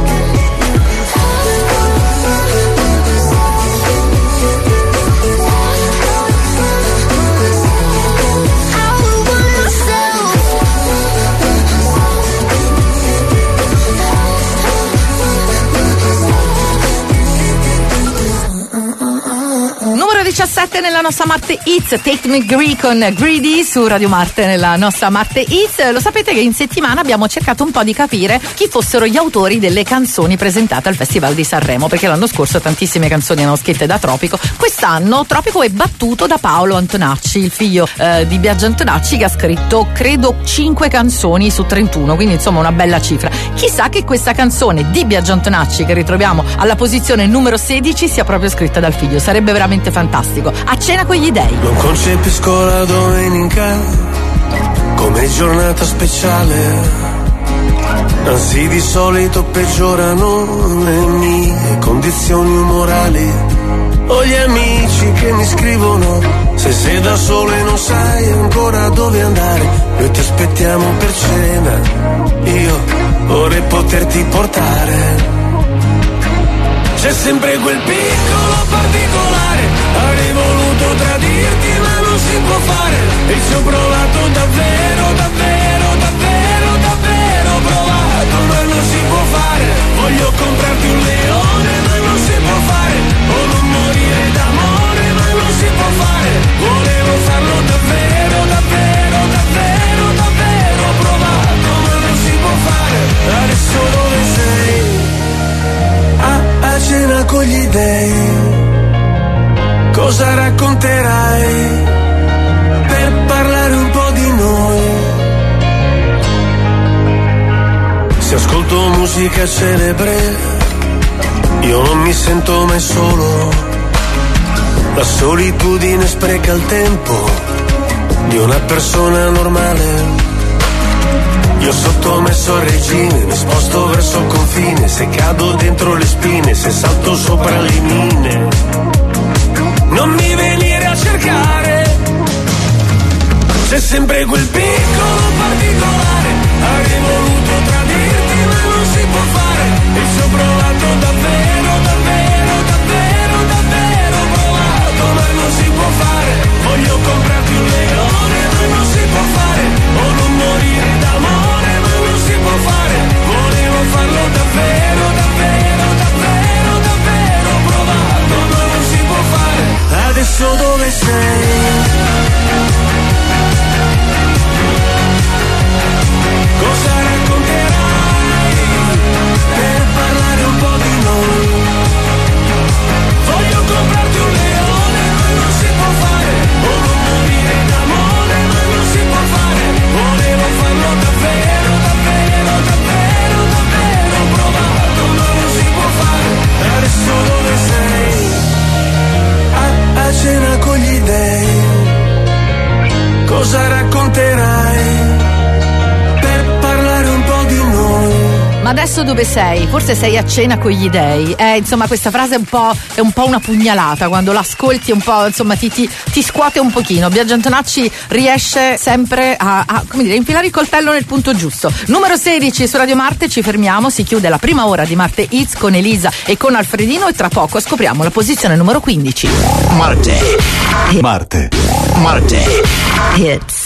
Numero diciassette nella nostra Marte Hits, Take Me Gree con Greedy su Radio Marte nella nostra Marte Hits. Lo sapete che in settimana abbiamo cercato un po' di capire chi fossero gli autori delle canzoni presentate al Festival di Sanremo, perché l'anno scorso tantissime canzoni erano scritte da Tropico. Quest'anno Tropico è battuto da Paolo Antonacci, il figlio eh, di Biagio Antonacci, che ha scritto credo cinque canzoni su trentuno, quindi insomma una bella cifra. Chissà che questa canzone di Biagio Antonacci, che ritroviamo alla posizione numero sedici, sia proprio scritta dal figlio. Sarebbe veramente fantastico. A cena con gli dei. Non concepisco la domenica come giornata speciale, anzi di solito peggiorano le mie condizioni umorali. Ho gli amici che mi scrivono: se sei da solo e non sai ancora dove andare, noi ti aspettiamo per cena, io vorrei poterti portare. C'è sempre quel piccolo particolare, avrei voluto tradirti ma non si può fare, e ci ho provato davvero, davvero, davvero, davvero provato, ma non si può fare. Voglio comprarti un leone ma non si può fare, o non morire d'amore ma non si può fare. Volevo farlo davvero, davvero, davvero, davvero provato, ma non si può fare. Adesso dove sei? A cena con gli dei, cosa racconterai per parlare un po' di noi? Se ascolto musica celebre, io non mi sento mai solo. La solitudine spreca il tempo di una persona normale. Io sottomesso al regime, mi sposto verso il confine, se cado dentro le spine, se salto sopra le mine. Non mi venire a cercare, c'è sempre quel piccolo particolare, avrei voluto tradirti ma non si può fare, e ci ho provato davvero, davvero, davvero, davvero provato, ma non si può fare. Voglio comprarti un leone ma non si può fare, o non morire d'amore ma non si può fare. Volevo farlo davvero, davvero, davvero, davvero provato, ma non si può fare. Adesso dove sei? Cosa racconterai per parlare un po' di noi? Voglio comprarti un leone ma non si può fare, o non morire d'amore ma non si può fare. Volevo farlo davvero, davvero, davvero, davvero provato, ma non si può fare. Adesso dove sei? A, a cena con gli dei, cosa racconterai per parlare un po' di noi? Ma adesso dove sei? Forse sei a cena con gli dei. Eh, insomma, questa frase è un po', è un po' una pugnalata. Quando l'ascolti un po', insomma, ti, ti, ti scuote un pochino. Biagio Antonacci riesce sempre a, a, come dire, infilare il coltello nel punto giusto. Numero sedici su Radio Marte, ci fermiamo, si chiude la prima ora di Marte Hits con Elisa e con Alfredino, e tra poco scopriamo la posizione numero quindici. Marte. Marte. Marte. Hits.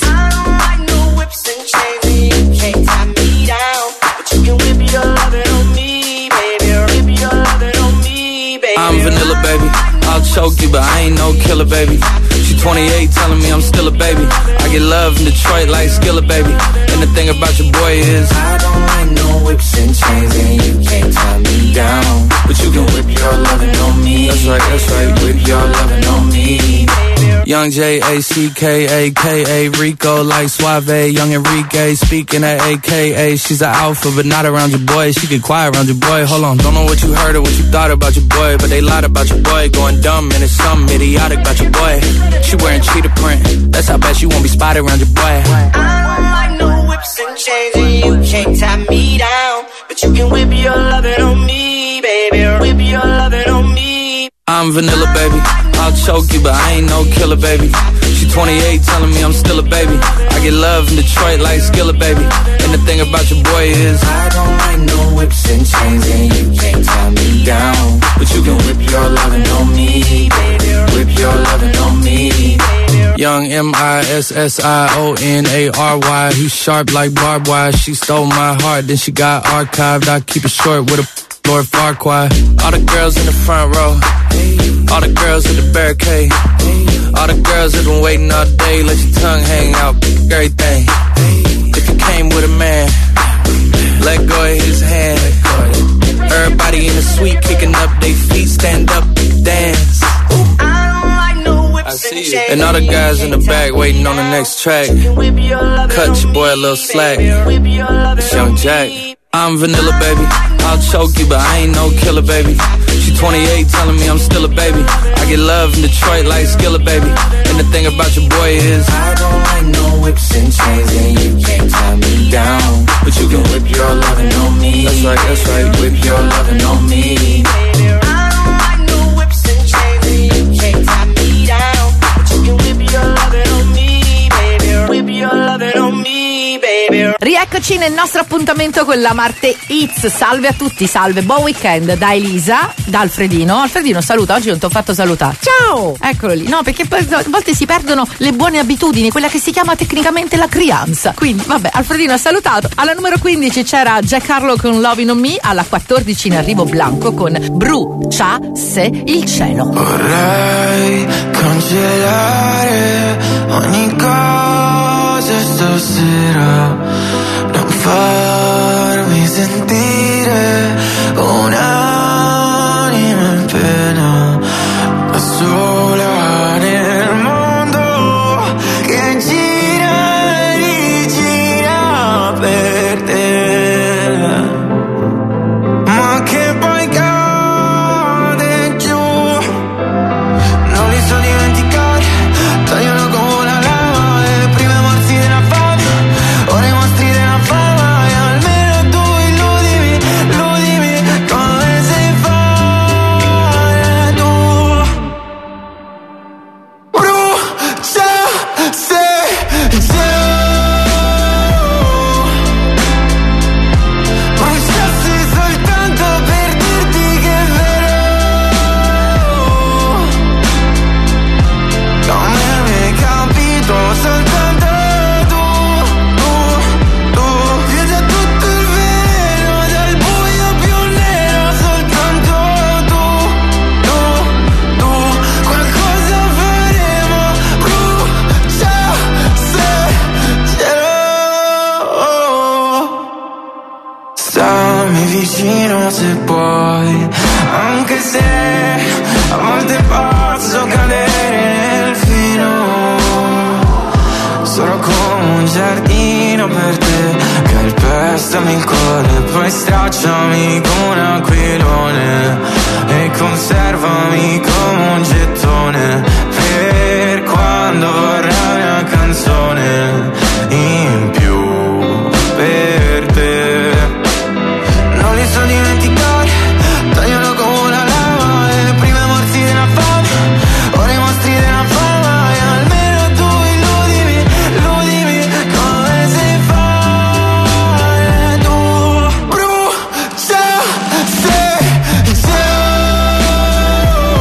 I I'm vanilla, baby. I'll choke you, but I ain't no killer, baby. She twenty-eight, telling me I'm still a baby. I get love in Detroit like Skillet, baby. And the thing about your boy is I don't like no whips and chains, and you can't tie me down. But you can whip your lovin' on me. That's right, that's right. Whip your lovin' on me. Young J A C K A K A Rico like Suave. Young Enrique speaking at A K A. She's an alpha, but not around your boy. She get quiet around your boy. Hold on, don't know what you heard or what you thought about your boy, but they lied about your boy. Going dumb and it's something idiotic about your boy. She wearing cheetah print. That's how bad she won't be spotted around your boy. I don't like no whips and chains, and you can't tie me down. But you can whip your lovin' on me, baby. Whip your lovin' on me. I'm vanilla, baby. I'll choke you, but I ain't no killer, baby. She twenty-eight, telling me I'm still a baby. I get love in Detroit like Skillet, baby. And the thing about your boy is I don't like no whips and chains, and you can't tie me down. But you can whip your lovin' on me, baby. Whip your lovin' on me. Young M I S S I O N A R Y. He's sharp like barbed wire. She stole my heart, then she got archived. I keep it short with a Lord Farquaad. All the girls in the front row, all the girls at the barricade, all the girls have been waiting all day. Let your tongue hang out, everything. If you came with a man, let go of his hand. Everybody in the suite kicking up their feet, stand up, dance. I see you. And all the guys in the back waiting on the next track. Cut your boy a little slack. It's Young Jack. I'm vanilla, baby. I'll choke you, but I ain't no killer, baby. She twenty-eight, telling me I'm still a baby. I get love in Detroit like Skillet, baby. And the thing about your boy is I don't like no whips and chains, and you can't tie me down. But you can whip your lovin' on me. That's right, that's right. Whip your lovin' on me. I don't like no whips and chains, and you can't tie me down. But you can whip your lovin' on me, baby. Whip your lovin' on me, baby. Rieccoci nel nostro appuntamento con la Marte Hits. Salve a tutti, salve, buon weekend da Elisa, da Alfredino. Alfredino, saluta, oggi non ti ho fatto salutare. Ciao! Eccolo lì. No, perché poi a volte si perdono le buone abitudini, quella che si chiama tecnicamente la crianza. Quindi, vabbè, Alfredino ha salutato. Alla numero quindici c'era Jack Harlow con Lovin' on Me, alla quattordici in arrivo Blanco con Bruciasse il cielo. Vorrei cancellare ogni cosa stasera, non farmi sentire un'anima in pena, da sola nel mondo che gira e rigira per te, ma che poi cade giù. Non li so dimenticare, tagliano come la lava, e le prime morsi della fame, ora i mostri della fama, e almeno tu illudimi, illudimi come sei fare tu. Brucia se bruciassi soltanto per dirti che è vero, come mi hai capito soltanto tu, tu, tu. Vedi tutto il vero dal buio più nero, soltanto tu, tu, tu. Qualcosa faremo, brucia se cielo. Stammi vicino se puoi, anche se a volte posso cadere nel fino. Sono come un giardino per te, calpestami il cuore, poi stracciami come un aquilone e conservami come un gettone per quando vorrai una canzone in più per te. Non li so dimenticare, tagliano come la lava, e le prime morsi della fame, ora i mostri della fama, e almeno tu illudimi, illudimi come sei fare tu. Brucia se cielo.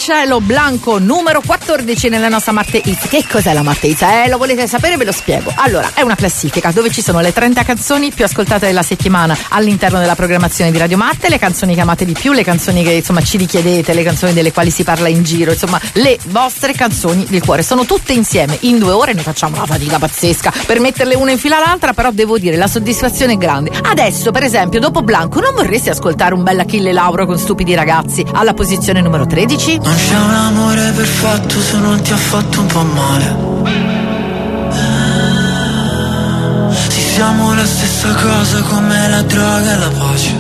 cielo, Blanco, numero quattordici nella nostra Marte Hits. Che cos'è la Marte Hits? Eh, lo volete sapere? Ve lo spiego. Allora, è una classifica dove ci sono le trenta canzoni più ascoltate della settimana all'interno della programmazione di Radio Marte, le canzoni che amate di più, le canzoni che insomma ci richiedete, le canzoni delle quali si parla in giro, insomma le vostre canzoni del cuore. Sono tutte insieme. In due ore ne facciamo una fatica pazzesca per metterle una in fila all'altra, però devo dire la soddisfazione è grande. Adesso, per esempio, dopo Blanco, non vorresti ascoltare un bel Achille Lauro con Stupidi ragazzi alla posizione numero tredici? Non c'è un amore perfetto se non ti ha fatto un po' male. Sì, siamo la stessa cosa come la droga e la pace.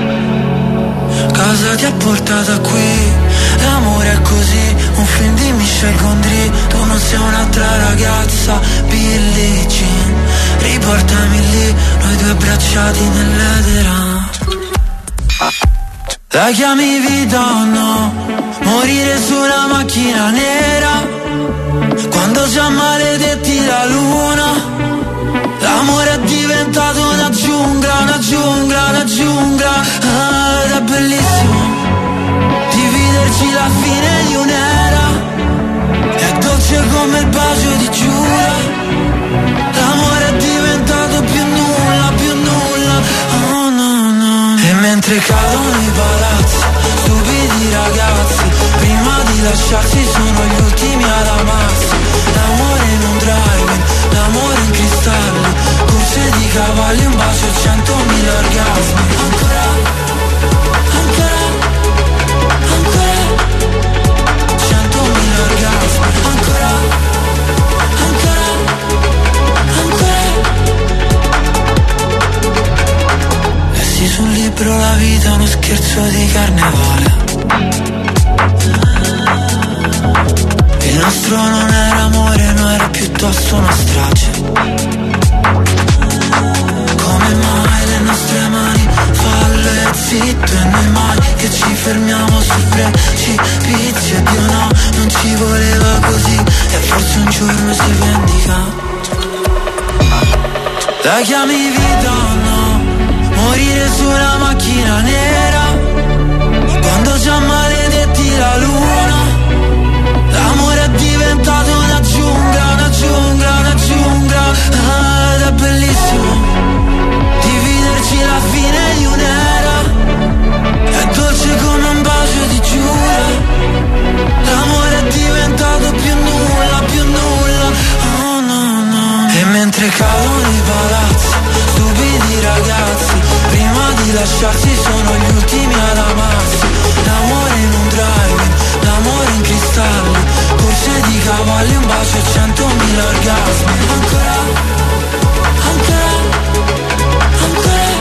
Cosa ti ha portata qui? L'amore è così, un film di Michel Gondry. Tu non sei un'altra ragazza, Billie Jean. Riportami lì, noi due abbracciati nell'edera. La chiami vita o no? Morire su una macchina nera quando già maledetti la luna. L'amore è diventato una giungla, una giungla, una giungla. Ah, ed è bellissimo dividerci la fine di un'era. È dolce come il bacio di Giura. L'amore è diventato più nulla, più nulla. Oh no no. E mentre cadono i palazzi, stupidi ragazzi, prima di lasciarsi sono gli ultimi ad amarsi. L'amore in un drive-in, l'amore in cristalli, corse di cavalli, un bacio e centomila orgasmi. Ancora, ancora, ancora, centomila orgasmi. Ancora, ancora, ancora. Lessi sul libro La vita è uno scherzo di carnevale. Il nostro non era amore, no, era piuttosto una strage. Come mai le nostre mani fallo e zitto, e noi mai che ci fermiamo sul precipizio. E Dio no, non ci voleva così, e forse un giorno si vendica. La chiami vita o no? Morire su una macchina nera quando già maledetti la luna. L'amore è diventato una giungla, una giungla, una giungla. Ah, ed è bellissimo dividerci la fine di un'era. È dolce come un bacio di Giura. L'amore è diventato più nulla, più nulla. Oh no no. E mentre cadono i palazzi, stupidi ragazzi, prima di lasciarsi sono gli ultimi ad amarsi. L'amore in un drive-in, l'amore in cristalli, corse di cavalli, un bacio e centomila orgasmi. Ancora, ancora, ancora,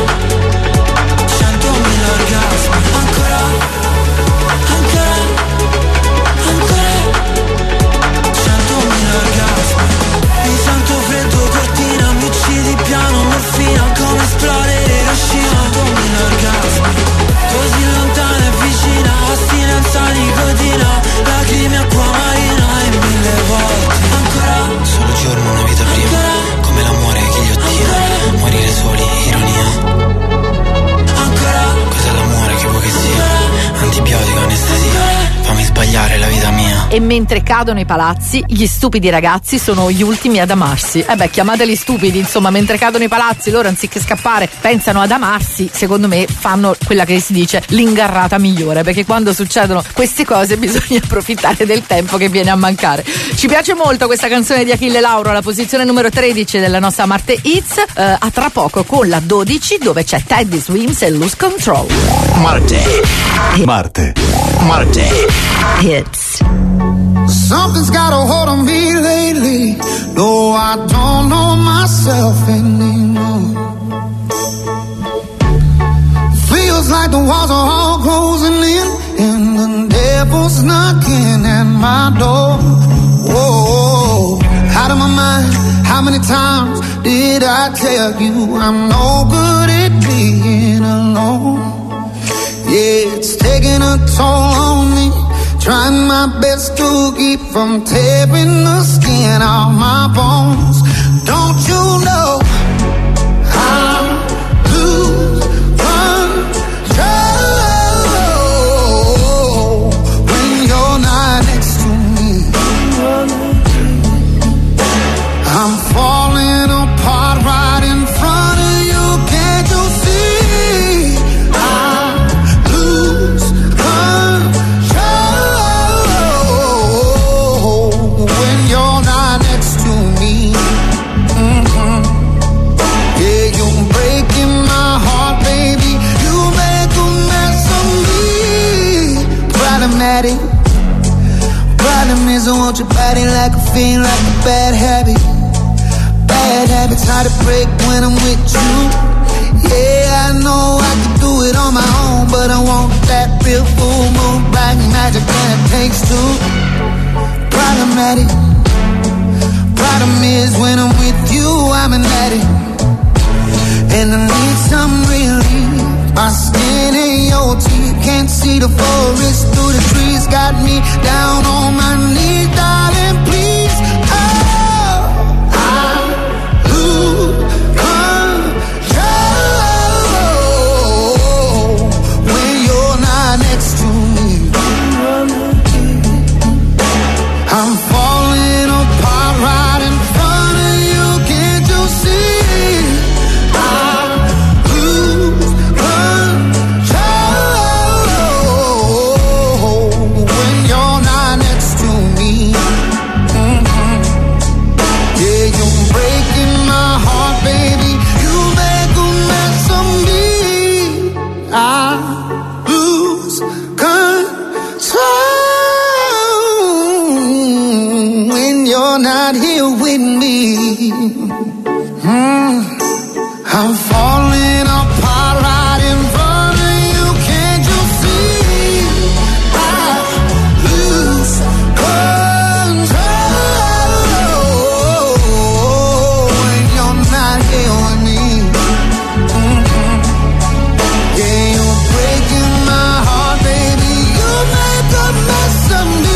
centomila orgasmi. Ancora, ancora, ancora, centomila orgasmi. Mi sento freddo, cortina, mi uccidi piano, morfina, come esplodere Hiroshima. Centomila orgasmi, così lontana e vicina, astinenza nicotina, lacrime acqua marina e mille volte. Ancora, solo giorno una vita prima, ancora, come l'amore che ghiottina, morire soli, ironia. Ancora, cos'è l'amore che vuoi che sia? Antibiotico, anestesia, fammi sbagliare la vita mia. E mentre cadono i palazzi, gli stupidi ragazzi sono gli ultimi ad amarsi. Eh beh, chiamateli stupidi, insomma, mentre cadono i palazzi loro anziché scappare pensano ad amarsi. Secondo me fanno quella che si dice l'ingarrata migliore, perché quando succedono queste cose bisogna approfittare del tempo che viene a mancare. Ci piace molto questa canzone di Achille Lauro alla posizione numero tredici della nostra Marte Hits. eh, a tra poco con la dodici, dove c'è Teddy Swims e Lose Control. Marte Marte Marte Hits. Something's got a hold on me lately. No, I don't know myself anymore. Feels like the walls are all closing in, and the devil's knocking at my door. Whoa, out of my mind. How many times did I tell you I'm no good at being alone? Yeah, it's taking a toll on me. Trying my best to keep from tearing the skin off my bones. Don't you know I lose control when you're not at it. Problem is I want your body like a fiend, like a bad habit. Bad habits hard to break when I'm with you. Yeah, I know I can do it on my own, but I want that real full moon, black magic, and it takes two. Problematic. Problem is when I'm with you, I'm an addict, and I need some relief. My skin ain't your teeth, can't see the forest through the trees. Got me down on my knees, darling, please. Oh, I lose control when you're not next to me. I'm falling apart right in front of you, can't you see? I lose control when you're not next to me. Mm-hmm. Yeah, you're breaking my heart, baby. You make a mess of me. I lose control when you're not here with me. Mm. I'm falling apart right in front of you, can't you see? I lose control when you're not here with me. Mm-hmm. Yeah, you're breaking my heart, baby. You make a mess of me.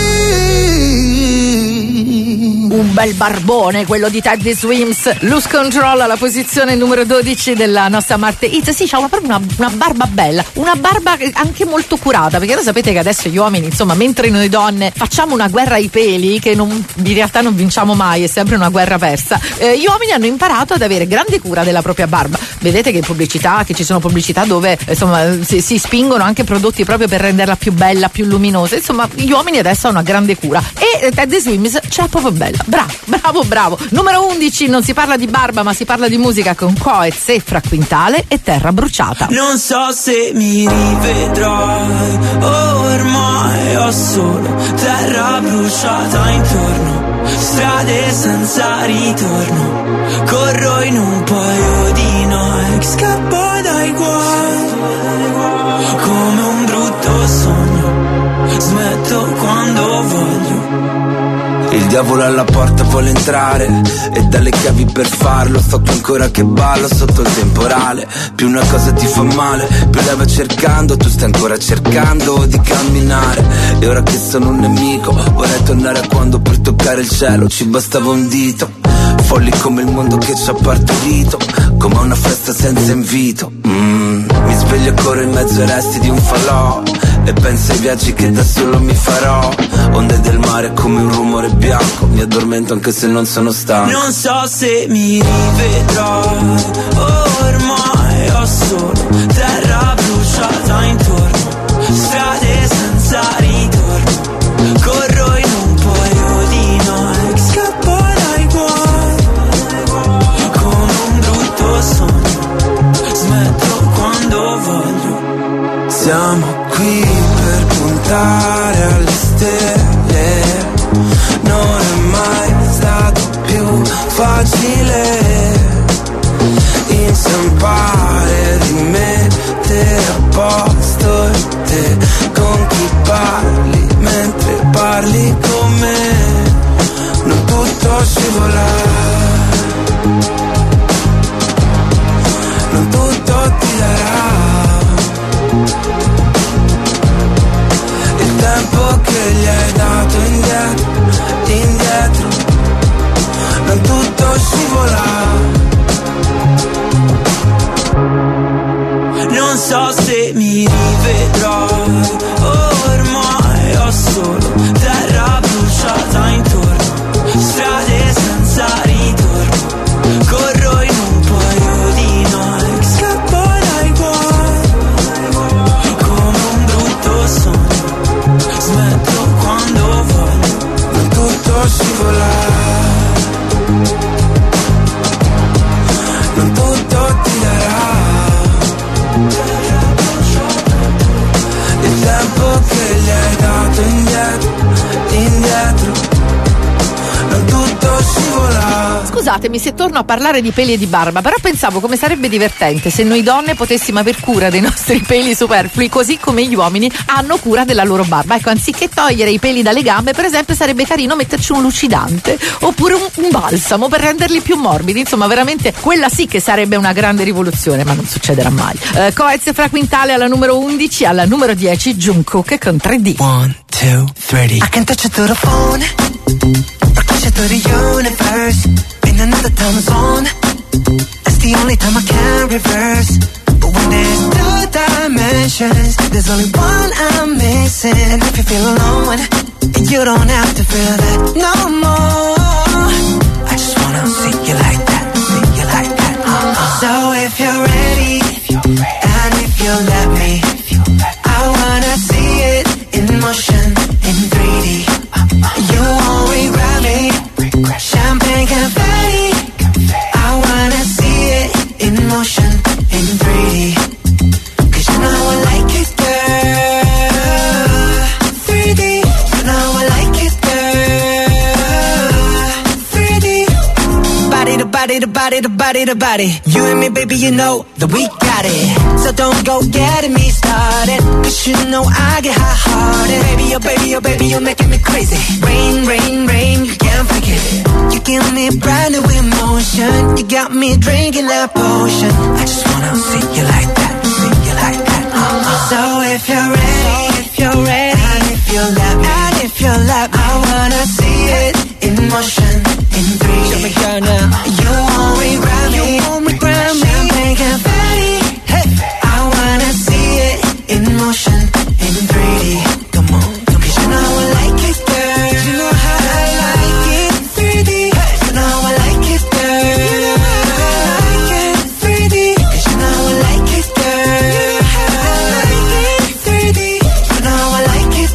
Un bel barbone quello di Teddy Swims. Lose Control alla posizione numero dodici della nostra Marte Hits. Sì, c'ha una, proprio una, una barba bella, una barba anche molto curata, perché lo sapete che adesso gli uomini, insomma, mentre noi donne facciamo una guerra ai peli che non, in realtà non vinciamo mai, è sempre una guerra persa, eh, gli uomini hanno imparato ad avere grande cura della propria barba. Vedete che in pubblicità, che ci sono pubblicità dove insomma si, si spingono anche prodotti proprio per renderla più bella, più luminosa. Insomma, gli uomini adesso hanno una grande cura e Teddy Swims ce l'ha proprio bella. Bravo, bravo, bravo. Numero undici, non si parla di barba ma si parla di musica con Coez e Fra Quintale e Terra Bruciata. Non so se mi rivedrai, ormai ho solo terra bruciata intorno, strade senza ritorno, corro in un paio di Nike, scappo dai guai, come un brutto sogno, smetto quando voglio. Il diavolo alla porta vuole entrare e dalle chiavi per farlo. Sto qui ancora che ballo sotto il temporale. Più una cosa ti fa male, più lei va cercando. Tu stai ancora cercando di camminare. E ora che sono un nemico vorrei tornare a quando per toccare il cielo ci bastava un dito. Folli come il mondo che ci ha partorito, come una festa senza invito. mm, Mi sveglio e corro in mezzo ai resti di un falò e penso ai viaggi che da solo mi farò. Onde del mare come un rumore bianco, mi addormento anche se non sono stanco. Non so se mi rivedrai, ormai ho solo terra bruciata intorno, strade senza ritorno, corro in un paio di Nike, scappo dai guai, come un brutto sogno, smetto quando voglio. Siamo qui per puntare alle stelle, non è mai stato più facile inciampare, rimettere a posto te con chi parli mentre parli con me. Non tutto scivola, non tutto ti darà il tempo che gli hai dato indietro, indietro. Non tutto scivola. Non so se mi rivedrai, ormai ho solo terra bruciata intorno, strade senza ritorno, corro in un paio di Nike, scappo dai guai, come un brutto sogno, smetto quando voglio. Non tutto scivola, non tutto ti darà il tempo scusatemi se torno a parlare di peli e di barba, però pensavo come sarebbe divertente se noi donne potessimo aver cura dei nostri peli superflui, così come gli uomini hanno cura della loro barba. Ecco, anziché togliere i peli dalle gambe, per esempio, sarebbe carino metterci un lucidante oppure un, un balsamo per renderli più morbidi. Insomma, veramente quella sì che sarebbe una grande rivoluzione, ma non succederà mai. Uh, Coez fra Quintale alla numero undici, alla numero dieci Jungkook con tre D. One, two, three. I can touch it through the phone, or touch it through the universe. In another time zone, that's the only time I can reverse. But when there's two dimensions, there's only one I'm missing. And if you feel alone, you don't have to feel that no more. I just wanna see you like that, see you like that. Uh-uh. So if you're ready, if you're ready, and if you let me, if you let me, I wanna see it in motion, in three D. Uh-uh. You won't regret me, regret. Champagne confetti. I wanna see it in motion, in three D. Cause you know I like it, girl. three D. You know I like it, girl. three D. Body to body to body to body to body. You and me, baby, you know that we got it. So don't go getting me started, cause you know I get hot-hearted. Baby, oh baby, oh baby, you're making me crazy. Rain, rain, rain, you can't fake it. You give me brand new emotion. You got me drinking that potion. I just wanna see you like that, see you like that. Uh-uh. So if you're ready, if you're ready, and if you let me, and if you let me, I wanna see it in motion, in three D. Show me girl now. You won't regret me, you won't regret me. Champagne confetti. Hey, I wanna see it in motion, in three D. Come on, cause you know I like it, girl. You know how I like it, three D. You know I like it, girl. You know how I like it, three D. Cause you know I like it, girl. You know how I like it, three D. You know I like it,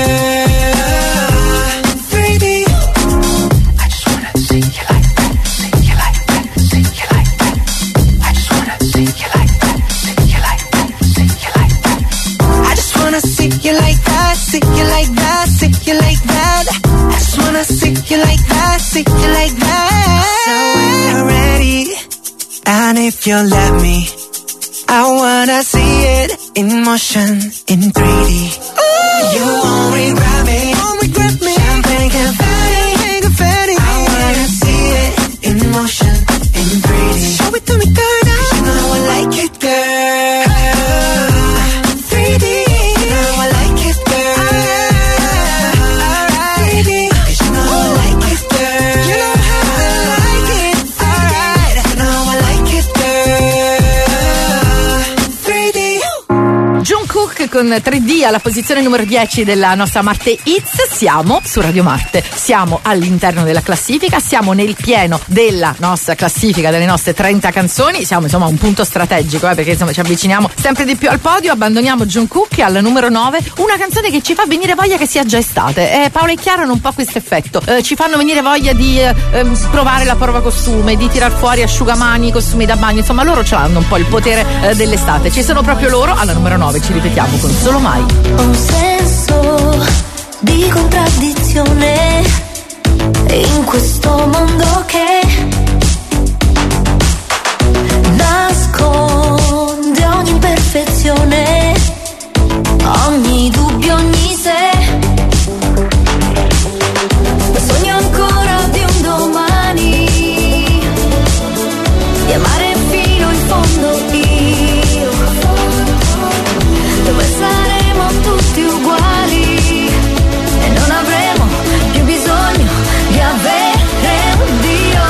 girl. three D. I just wanna see you like that, see you like that, see you like that. I just wanna see you like that, see you like that, see you like that. I just wanna see you like that, see you like that, see you like that. I just wanna see you like that, see you like that. So when you're ready, and if you let me, I wanna see it in motion, in three D. Ooh, you won't regret me, won't regret me. Champagne confetti, confetti. I wanna see it in motion, in three D. Show it to me, girl. You know I like it, girl. three D. You know I like it, girl. Alright. three D. You know I like it, girl. You know how I like it. Alright. You know I like it, girl. three D. Jungkook con tre D alla posizione numero dieci della nostra Marte Hits. Siamo su Radio Marte, siamo all'interno della classifica, siamo nel pieno della nostra classifica, delle nostre trenta canzoni, siamo insomma a un punto strategico, eh, perché insomma ci avviciniamo sempre di più al podio. Abbandoniamo Jungkook al numero nove, una canzone che ci fa venire voglia che sia già estate. eh, Paola e Chiara hanno un po' questo effetto, eh, ci fanno venire voglia di eh, provare la prova costume, di tirar fuori asciugamani, costumi da bagno, insomma loro ce l'hanno un po' il potere eh, dell'estate. Ci sono proprio loro alla numero nove, ci ripetiamo con Solo Mai. Un senso di contraddizione in questo mondo che nasconde ogni imperfezione, ogni dubbio, ogni se. Sogno ancora di un domani, di amare fino in fondo io, dove saremo tutti uguali e non avremo più bisogno di avere un Dio.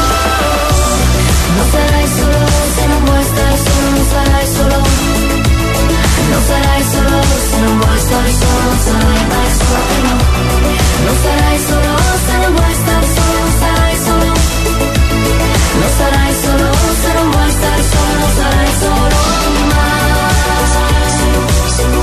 Non sarai solo se non vuoi stare solo, non sarai solo. Non sarai solo se non vuoi stare solo, non sarai mai solo per me. Non sarai solo se non vuoi stare solo, non sarai solo. Non sarai solo se non vuoi stare solo, non sarai solo mai. Solo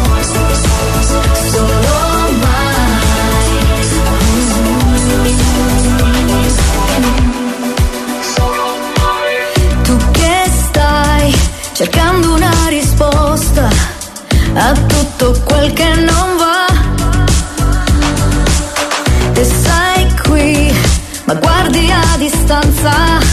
mai. Tu che stai cercando una risposta a tutto quel che non va, e sei qui ma guardi a distanza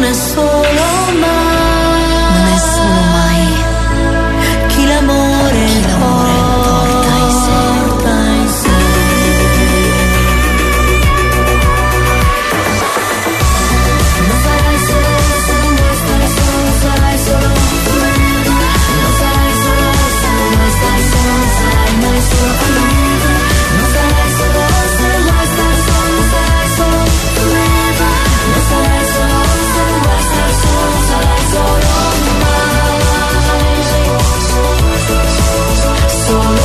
è solo mai, non è solo mai chi l'amore, chi l'amore porta in sé. porta in sé. Non sarai solo se non vuoi stare solo, sarai solo forever. Non sarai solo se non vuoi stare solo, non sarai mai solo forever. Non sarai solo se non vuoi stare solo, sarai solo forever. Non sarai solo se non vuoi stare solo, sarai solo mai, solo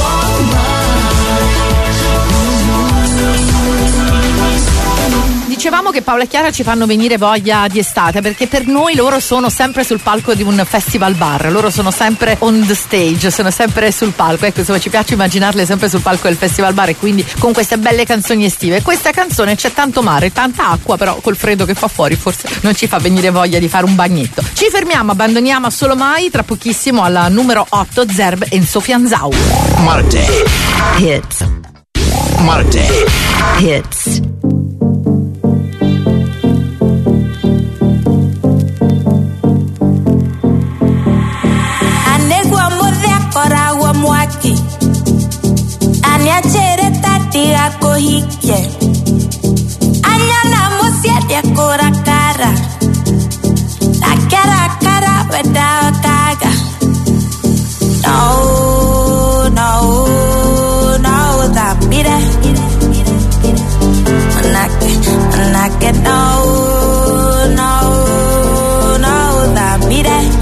Dicevamo che Paola e Chiara ci fanno venire voglia di estate, perché per noi loro sono sempre sul palco di un festival bar, loro sono sempre on the stage, sono sempre sul palco. Ecco, insomma, ci piace immaginarle sempre sul palco del festival bar e quindi con queste belle canzoni estive. Questa canzone c'è tanto mare, tanta acqua, però col freddo che fa fuori forse non ci fa venire voglia di fare un bagnetto. Ci fermiamo, abbandoniamo a Solo Mai, tra pochissimo alla numero otto Zerb e Sofian Zau. Marte Hits. Marte Hits. Mwaki aniachere tati ako hike anyana musiete akora kara la cara cara without kaga. No, no, no, that beat it. Manake, manake, no, no, no, that beat it.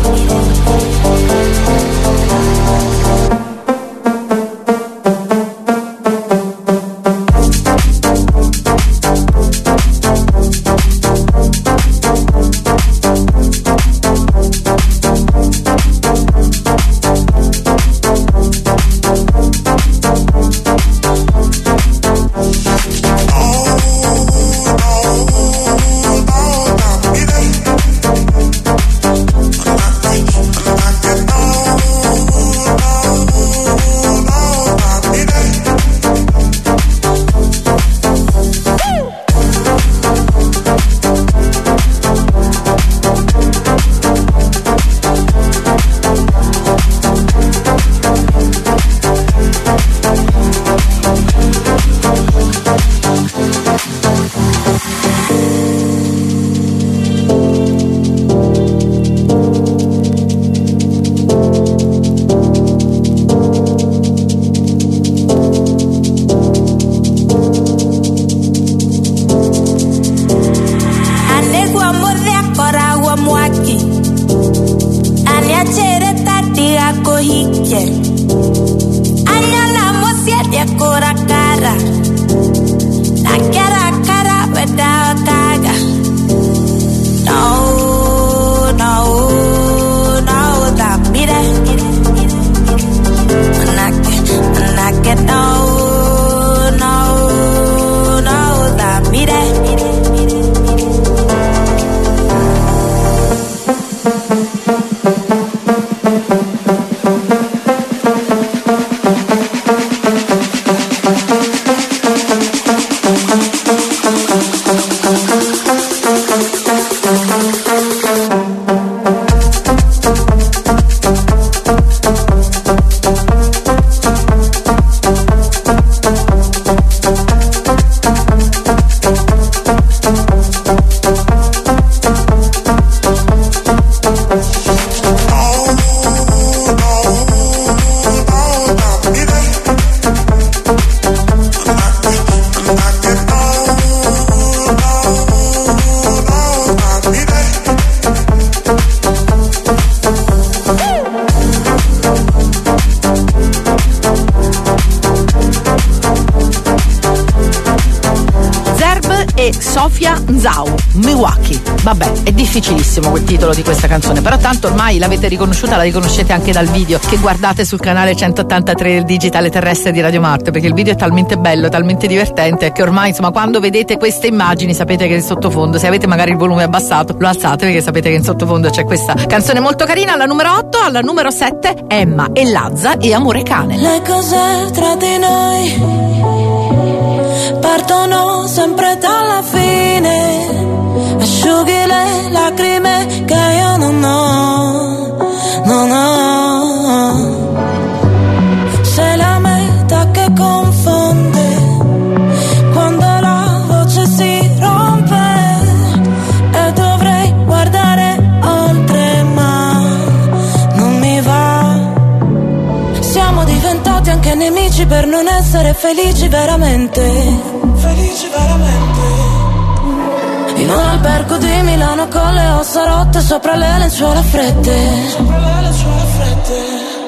Sofia Nzau, Milwaukee. Vabbè, è difficilissimo quel titolo di questa canzone, però tanto ormai l'avete riconosciuta, la riconoscete anche dal video che guardate sul canale centottantatré del digitale terrestre di Radio Marte, perché il video è talmente bello, talmente divertente che ormai, insomma, quando vedete queste immagini sapete che in sottofondo, se avete magari il volume abbassato, lo alzate perché sapete che in sottofondo c'è questa canzone molto carina. Alla numero otto, alla numero sette, Emma e Lazza e Amore Cane. Le cose tra di noi partono sempre dalla fine, asciughi le lacrime che io non ho, non ho. Sei la metà che confonde quando la voce si rompe e dovrei guardare oltre ma non mi va. Siamo diventati anche nemici per non essere felici veramente, felici veramente. In un albergo di Milano con le ossa rotte sopra le lenzuola fredde, sopra le lenzuola fredde.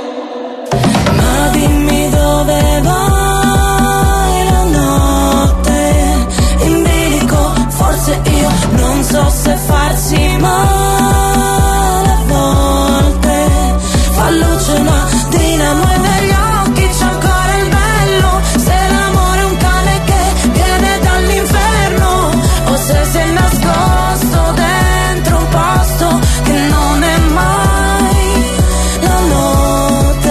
Ma dimmi dove vai la notte in bilico, forse io non so se farsi male a volte. Fa luce una dinamo e negli occhi c'è ancora il bello. Se l'amore è un cane che viene dall'inferno o se sei nascosto dentro un posto che non è mai la notte.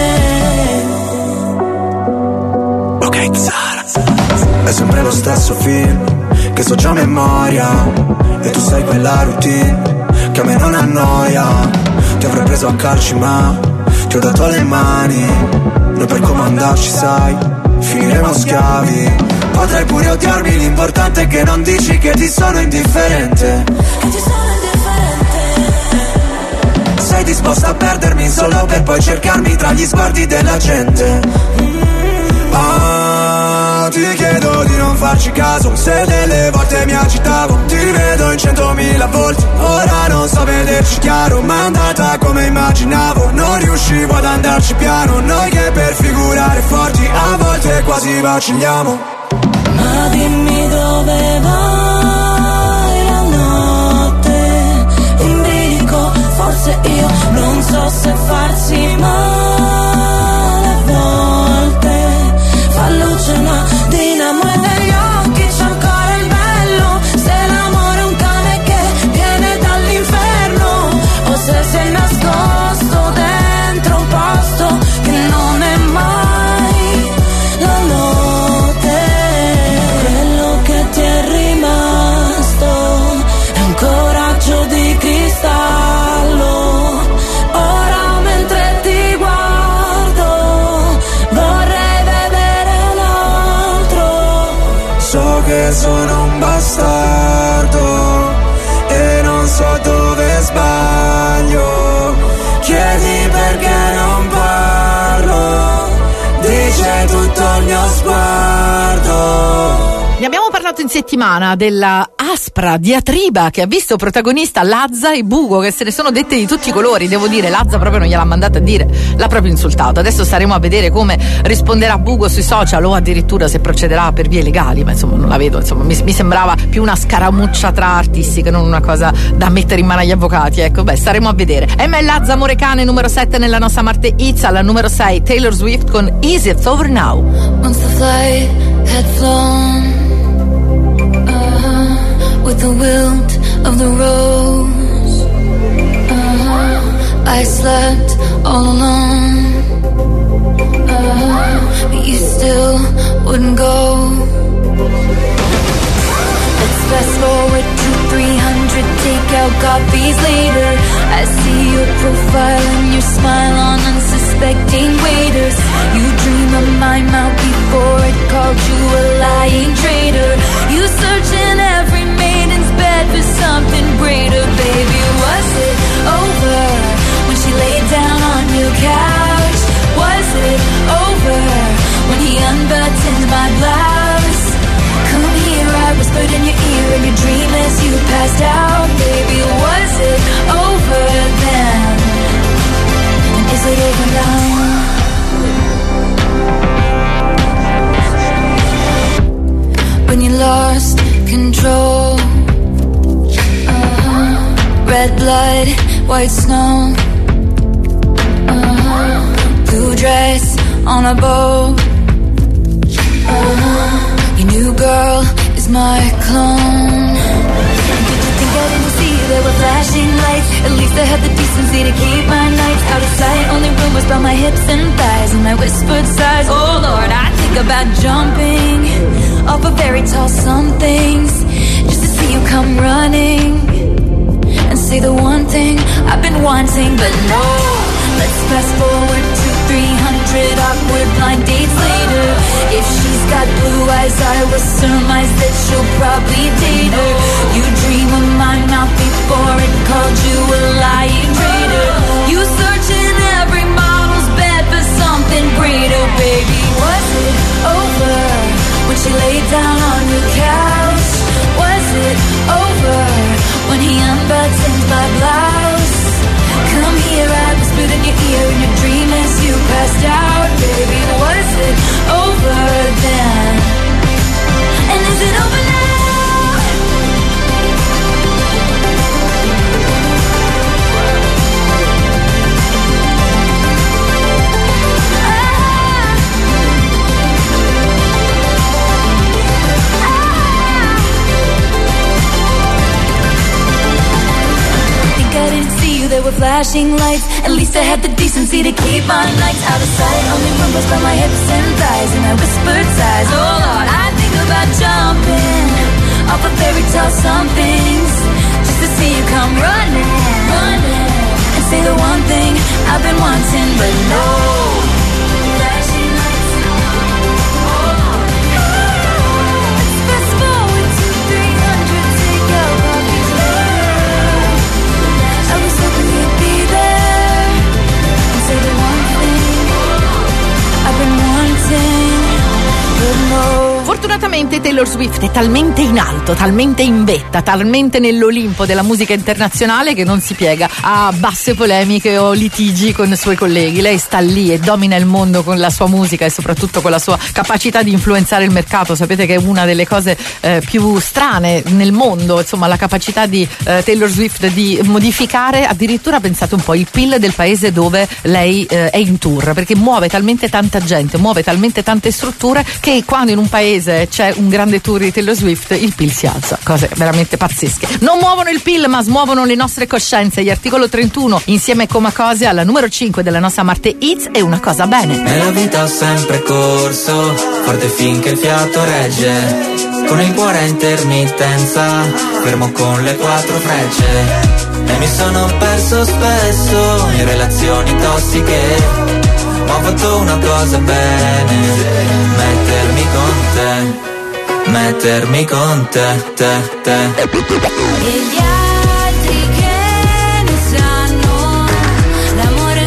Ok Zara, è sempre lo stesso film che so già a memoria e tu sai quella routine che a me non annoia. Ti avrei preso a calci ma ti ho dato le mani. Noi per comandarci sai finiremo schiavi. Potrai pure odiarmi, l'importante è che non dici che ti sono indifferente. Che ti sono indifferente. Sei disposta a perdermi solo per poi cercarmi tra gli sguardi della gente. Ah, ti chiedo di non farci caso, se delle volte mi agitavo. Ti vedo in centomila volte, ora non so vederci chiaro. Ma è andata come immaginavo, non riuscivo ad andarci piano. Noi che per figurare forti a volte quasi vacilliamo. Ma dimmi dove vai la notte in bilico, forse io non so se farsi male a volte. Fa luce una dinamo e negli occhi c'è ancora il bello. Se l'amore è un cane che viene dall'inferno o se sei nascosto dentro un posto che non è mai la notte. Quello che ti è rimasto è un coraggio di cristallo. Ora mentre ti guardo vorrei vedere l'altro. So che sono un bastardo e non so dove sbaglio. Chiedi perché non parlo, dice tutto il mio sguardo. Ne abbiamo parlato in settimana della aspra diatriba che ha visto protagonista Lazza e Bugo, che se ne sono dette di tutti i colori. Devo dire, Lazza proprio non gliel'ha mandata a dire, l'ha proprio insultato. Adesso staremo a vedere come risponderà Bugo sui social o addirittura se procederà per vie legali, ma insomma non la vedo, insomma mi, mi sembrava più una scaramuccia tra artisti che non una cosa da mettere in mano agli avvocati. Ecco, beh, staremo a vedere. M L Lazza, Amore Cane, numero sette nella nostra Marte Hits. Alla numero sei Taylor Swift con Easy It's Over Now. Once the flight had flown, uh-huh, with the wilt of the rose, uh-huh, I slept all alone, uh-huh, but you still wouldn't go. Let's fast forward to three hundred takeout copies later. I see your profile and your smile on unsuspecting waiters. You dream of my mouth before it called you a lying traitor. You search in every maiden's bed for something greater. Baby, was it over when she laid down on your couch? Was it over when he unbuttoned my blouse? Come here, I whispered in your ear in your dream as you passed out. Baby, was it over then? And is it over now? When you lost control, uh-huh. Red blood, white snow, uh-huh. Blue dress on a boat, uh-huh. Your new girl is my clone. Did you think I didn't see there were flashing lights? At least I had the decency to keep my nights out of sight. Only rumors about my hips and thighs and my whispered sighs. Oh Lord, I think about jumping off a very tall somethings just to see see you come running and say the one thing I've been wanting, but no. Let's fast forward to three hundred awkward blind dates later. If she's got blue eyes, I will surmise that she'll probably date her. You dream of my mouth before it called you a lying traitor. You search in every model's bed for something greater, baby. Was it over when she laid down on your couch? Was it over when he unbuttoned my blouse? Come here, I whispered in your ear in your dream as you passed out, baby. Was it over then? And is it over now? I didn't see you, there were flashing lights. At least I had the decency to keep my nights out of sight. Only rumbles by my hips and thighs, and I whispered sighs. Oh Lord, I think about jumping off a fairy tale somethings, just to see you come running, running, and say the one thing I've been wanting, but no. Flashing lights. Let's fast forward to three hundred, take out coffee's love. I was hoping you'd be there and say the one thing I've been wanting, but no. Fortunatamente Taylor Swift è talmente in alto, talmente in vetta, talmente nell'Olimpo della musica internazionale che non si piega a basse polemiche o litigi con i suoi colleghi. Lei sta lì e domina il mondo con la sua musica e soprattutto con la sua capacità di influenzare il mercato. Sapete che è una delle cose eh, più strane nel mondo, insomma, la capacità di eh, Taylor Swift di modificare addirittura, pensate un po', il P I L del paese dove lei eh, è in tour, perché muove talmente tanta gente, muove talmente tante strutture che quando in un paese c'è un grande tour di Taylor Swift il P I L si alza, cose veramente pazzesche. Non muovono il P I L ma smuovono le nostre coscienze. Gli Articolo trentuno insieme a Comacose alla numero cinque della nostra Marte Hits è Una cosa bene. Nella vita ho sempre corso, forte finché il fiato regge, con il cuore a intermittenza, fermo con le quattro frecce. E mi sono perso spesso in relazioni tossiche, ma ho fatto una cosa bene, mettermi con te, mettermi con te, te, te. E gli altri che ne sanno, l'amore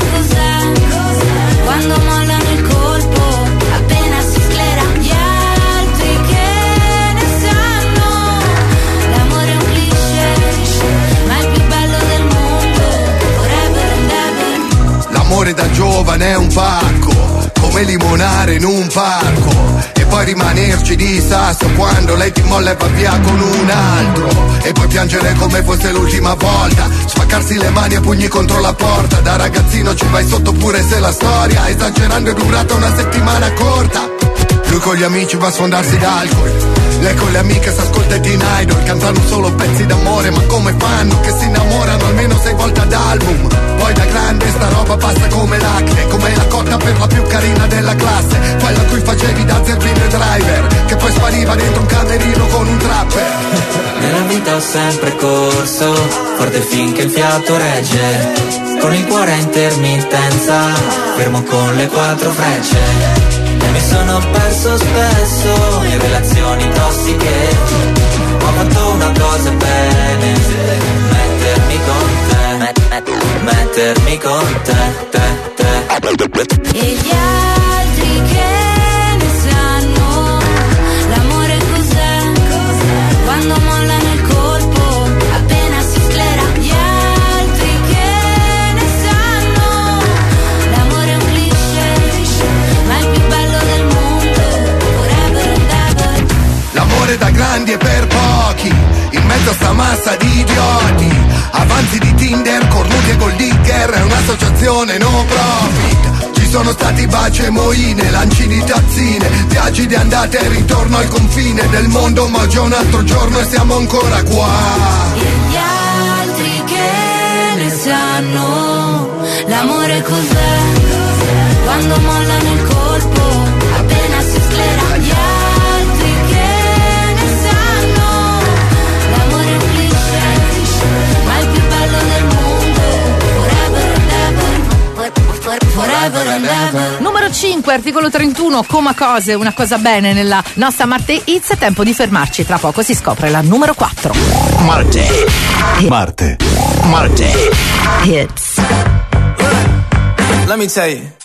cos'è, quando mollano il colpo, appena si sclera. Gli altri che ne sanno, l'amore è un cliché, ma è il più bello del mondo, forever and ever. L'amore da giovane è un pacco, come limonare in un parco, e poi rimanerci di sasso quando lei ti molla e va via con un altro, e poi piangere come fosse l'ultima volta, spaccarsi le mani a pugni contro la porta. Da ragazzino ci vai sotto pure se la storia, esagerando, è durata una settimana corta. Lui con gli amici va a sfondarsi d'alcol, lei con le amiche s'ascolta i Teen Idol, cantano solo pezzi d'amore, ma come fanno che si innamorano almeno sei volte ad album. Poi da grande sta roba passa come l'acne, come la cotta per la più carina della classe, quella a cui facevi da zerbino e driver, che poi spariva dentro un camerino con un trapper. Nella vita ho sempre corso, forte finché il fiato regge, con il cuore a intermittenza, fermo con le quattro frecce. E mi sono perso spesso in relazioni tossiche, ma ho fatto una cosa bene, mettermi con te, mettermi con te, te, te. E gli altri che ne sanno, l'amore cos'è, quando mollano il colpo, appena si sclera. Gli altri che ne sanno, l'amore è un cliché, ma è il più bello del mondo, forever and ever. L'amore da grandi e per pochi, in mezzo a sta massa di idioti, avanzi di Tinder, cornuti e gold digger, è un'associazione no profit. Ci sono stati baci e moine, lanci di tazzine, viaggi di andata e ritorno al confine del mondo, ma oggi è un altro giorno e siamo ancora qua. E gli altri che ne sanno, l'amore cos'è, quando mollano il colpo, appena si sclera. Gli altri che ne sanno, l'amore whenever. Numero cinque, articolo trentuno, Coma Cose, una cosa bene nella nostra Marte Hits. È tempo di fermarci, tra poco si scopre la numero quattro. Marte. Marte. Marte. Hits. Let me tell you.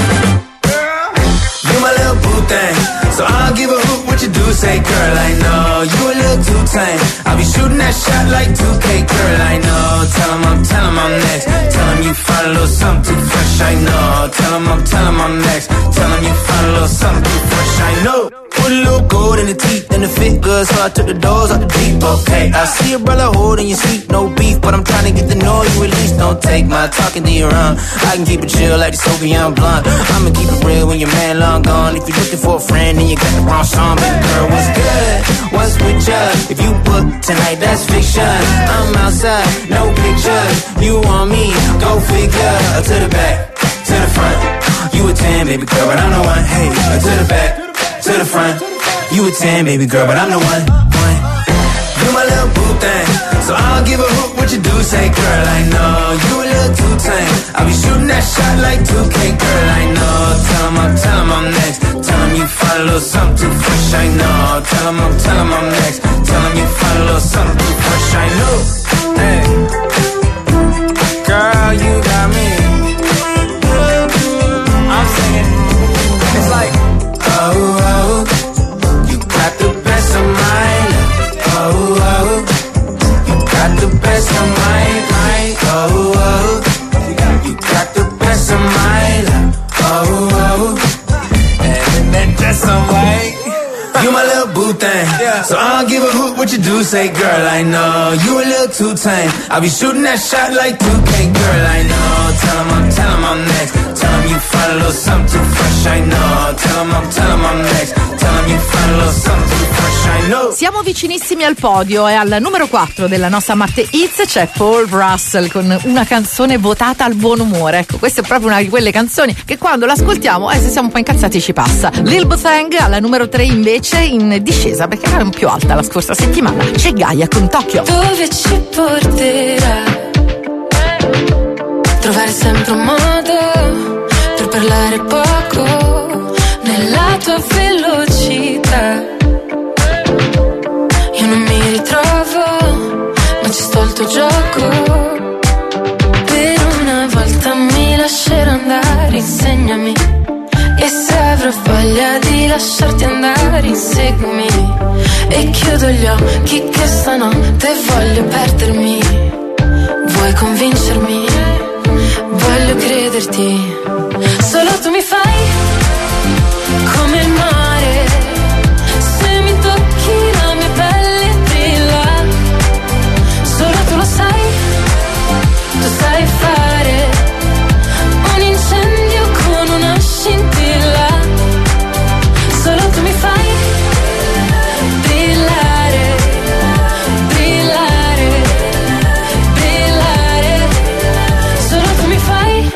You my little boo thing, so I don't give a hoot what you do. Say, girl, I know you a little too tame. I'll be shooting that shot like two K, girl, I know. Tell him I'm, tell him I'm next. Tell him you find a little something too fresh, I know. Tell him I'm, tell him I'm next. Tell him you find a little something too fresh, I know. Put a little gold in the teeth and the fit good, so I took the doors out the deep, okay. I see a brother holding your seat, no beef, but I'm trying to get to know you at least. Don't take my talking to your own. I can keep it chill like the Soviet blunt. I'ma keep it real when your man long gone. If you're looking for a friend and you got the wrong song, baby girl, what's good? What's with ya? If you book tonight, that's fiction. I'm outside, no pictures. You want me? Go figure. To the back, to the front. You a ten, baby girl, but I'm the one. Hey, to the back, to the front. You a ten, baby girl, but I'm the one. one. You my little boo thing, so I don't give a hoot what you do. Say, girl, I know you a little too tame. I'll be shooting that shot like two K, girl, I know. Tell him I'm, tell him I'm next. Tell him you find a little something too fresh, I know. Tell him I'm, tell him I'm next. Tell him you find a little something too fresh, I know. Hey, girl, you got me. I'm singing. It's like, oh, oh, you got the best of mine. Oh, oh, you got the best of mine. Oh, oh, you got the best of mine. Oh, oh, and that dress I'm white. You my little boo thing, yeah. So I don't give a hoot what you do. Say, girl, I know you a little too tame. I'll be shooting that shot like two K, girl, I know. Tell him I'm, tell him I'm next. Tell him you find a little something too fresh, I know. Tell him I'm, tell him I'm next. Tell him you find a little something too fresh, I know. Siamo vicinissimi al podio e al numero quattro della nostra Marte Hits c'è Paul Russell con una canzone votata al buon umore. Ecco, questa è proprio una di quelle canzoni che quando l'ascoltiamo, eh, se siamo un po' incazzati ci passa. Lil Botang alla numero tre invece in discesa perché era più alta la scorsa settimana. C'è Gaia con Tokyo. Dove ci porterà? Trovare sempre un modo per parlare poco nella tua velocità. Io non mi ritrovo, ma ci sto il tuo gioco. Per una volta mi lascerò andare, insegnami. E se avrò voglia di lasciarti andare, inseguimi. E chiudo gli occhi che stanotte voglio perdermi. Vuoi convincermi? Voglio crederti. Solo tu mi fai come il mare. Se mi tocchi la mia pelle brilla. Solo tu lo sai. Tu sai fare un incendio con una scintilla. Solo tu mi fai brillare, brillare, brillare. Solo tu mi fai.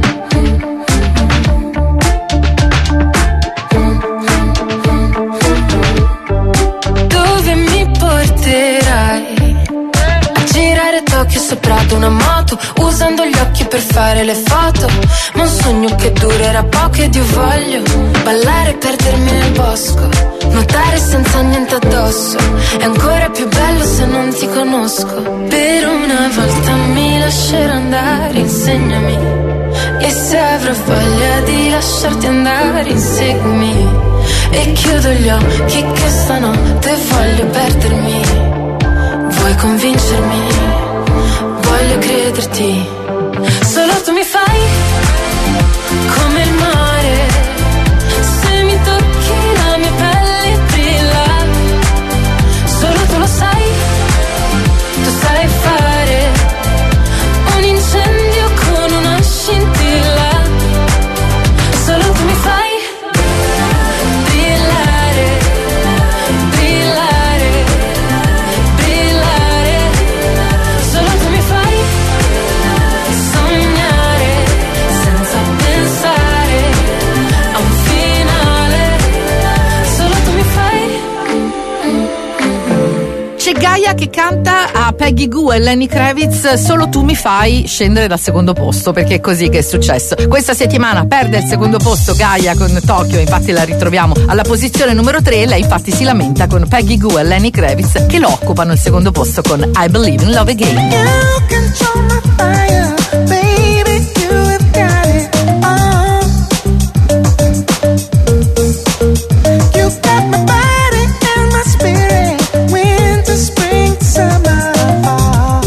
Dove mi porterai? A girare Tokyo sopra ad una moto, usando gli occhi per fare le foto. Ma un sogno che durerà poco ed io voglio ballare e perdermi nel bosco, nuotare senza niente addosso. È ancora più bello se non ti conosco. Per una volta mi lascerò andare, insegnami. E se avrò voglia di lasciarti andare, inseguimi. E chiudo gli occhi che stanotte voglio perdermi. Vuoi convincermi? Voglio crederti. Solo tu mi fai come il mare. Se mi tocchi la mia pelle brilla. Solo tu lo sai. Tu sai fare un incendio con una scintilla. Solo tu mi fai brillare, brillare, brillare. Solo tu mi fai sognare, che canta a Peggy Gou e Lenny Kravitz Solo tu mi fai scendere dal secondo posto, perché è così che è successo. Questa settimana perde il secondo posto Gaia con Tokyo, infatti la ritroviamo alla posizione numero tre e lei infatti si lamenta con Peggy Gou e Lenny Kravitz che lo occupano il secondo posto con I Believe in Love Again. You control my fire, baby, you have got it all. You got my body and my spirit, winter, spring, summer, fall.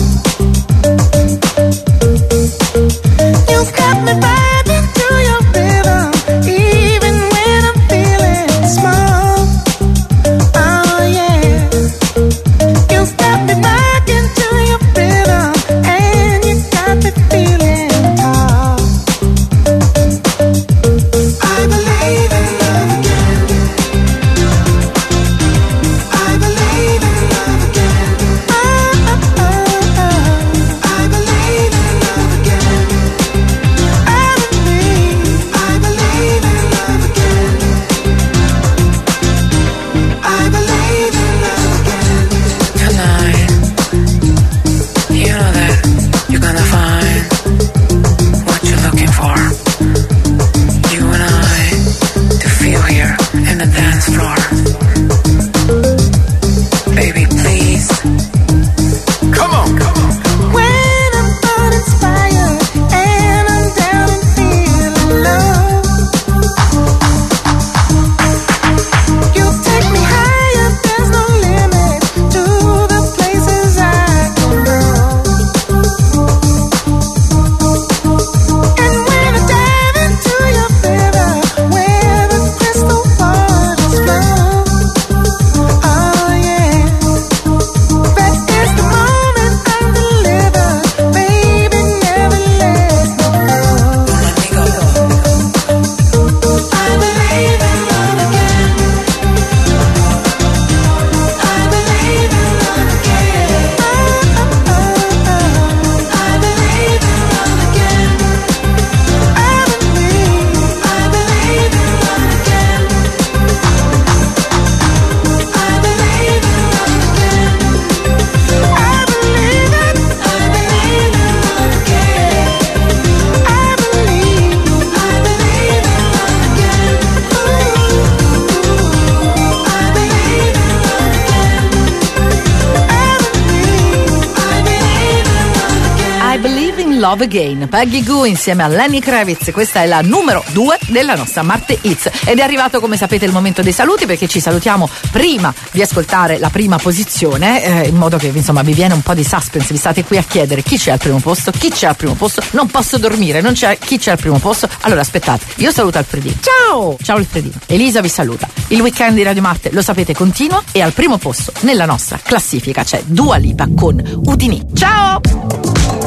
You got me vibing to your rhythm, even when I'm feeling small. Oh yeah, you got me rocking to your rhythm, and you got me feeling tall. I believe in love again. I believe in love again. Oh, oh, oh, oh. I believe in love again. I believe, I believe in love again. I believe in love again. Tonight, you know that you're gonna find what you're looking for. You and I to feel here in the dance floor. Baby, please. Come on, come on. When I'm uninspired and I'm down and feeling low, you take me higher, there's no limit to the places I can go. And when I dive into your river, where the crystal waters flow, oh yeah, that is the moment I deliver, baby, never let me go. I believe in love again. I believe in love again. Oh, oh, oh, oh. I believe in love again. I believe, I believe in love again. I believe in love again. I believe it, I believe in love again. I believe, I believe in love again. Ooh, I believe in love again. I believe, I believe in love again. I Believe in Love Again, Peggy Gou insieme a Lenny Kravitz. Questa è la numero due della nostra Marte Hits ed è arrivato, come sapete, il momento dei saluti, perché ci salutiamo prima di ascoltare la prima posizione, eh, in modo che insomma vi viene un po' di suspense, vi state qui a chiedere chi c'è al primo posto, chi c'è al primo posto, non posso dormire, non c'è chi c'è al primo posto. Allora aspettate, io saluto Alfredino. Ciao! Ciao Alfredino. Elisa vi saluta. Il weekend di Radio Marte, lo sapete, continua e al primo posto nella nostra classifica c'è Dua Lipa con Udini. Ciao!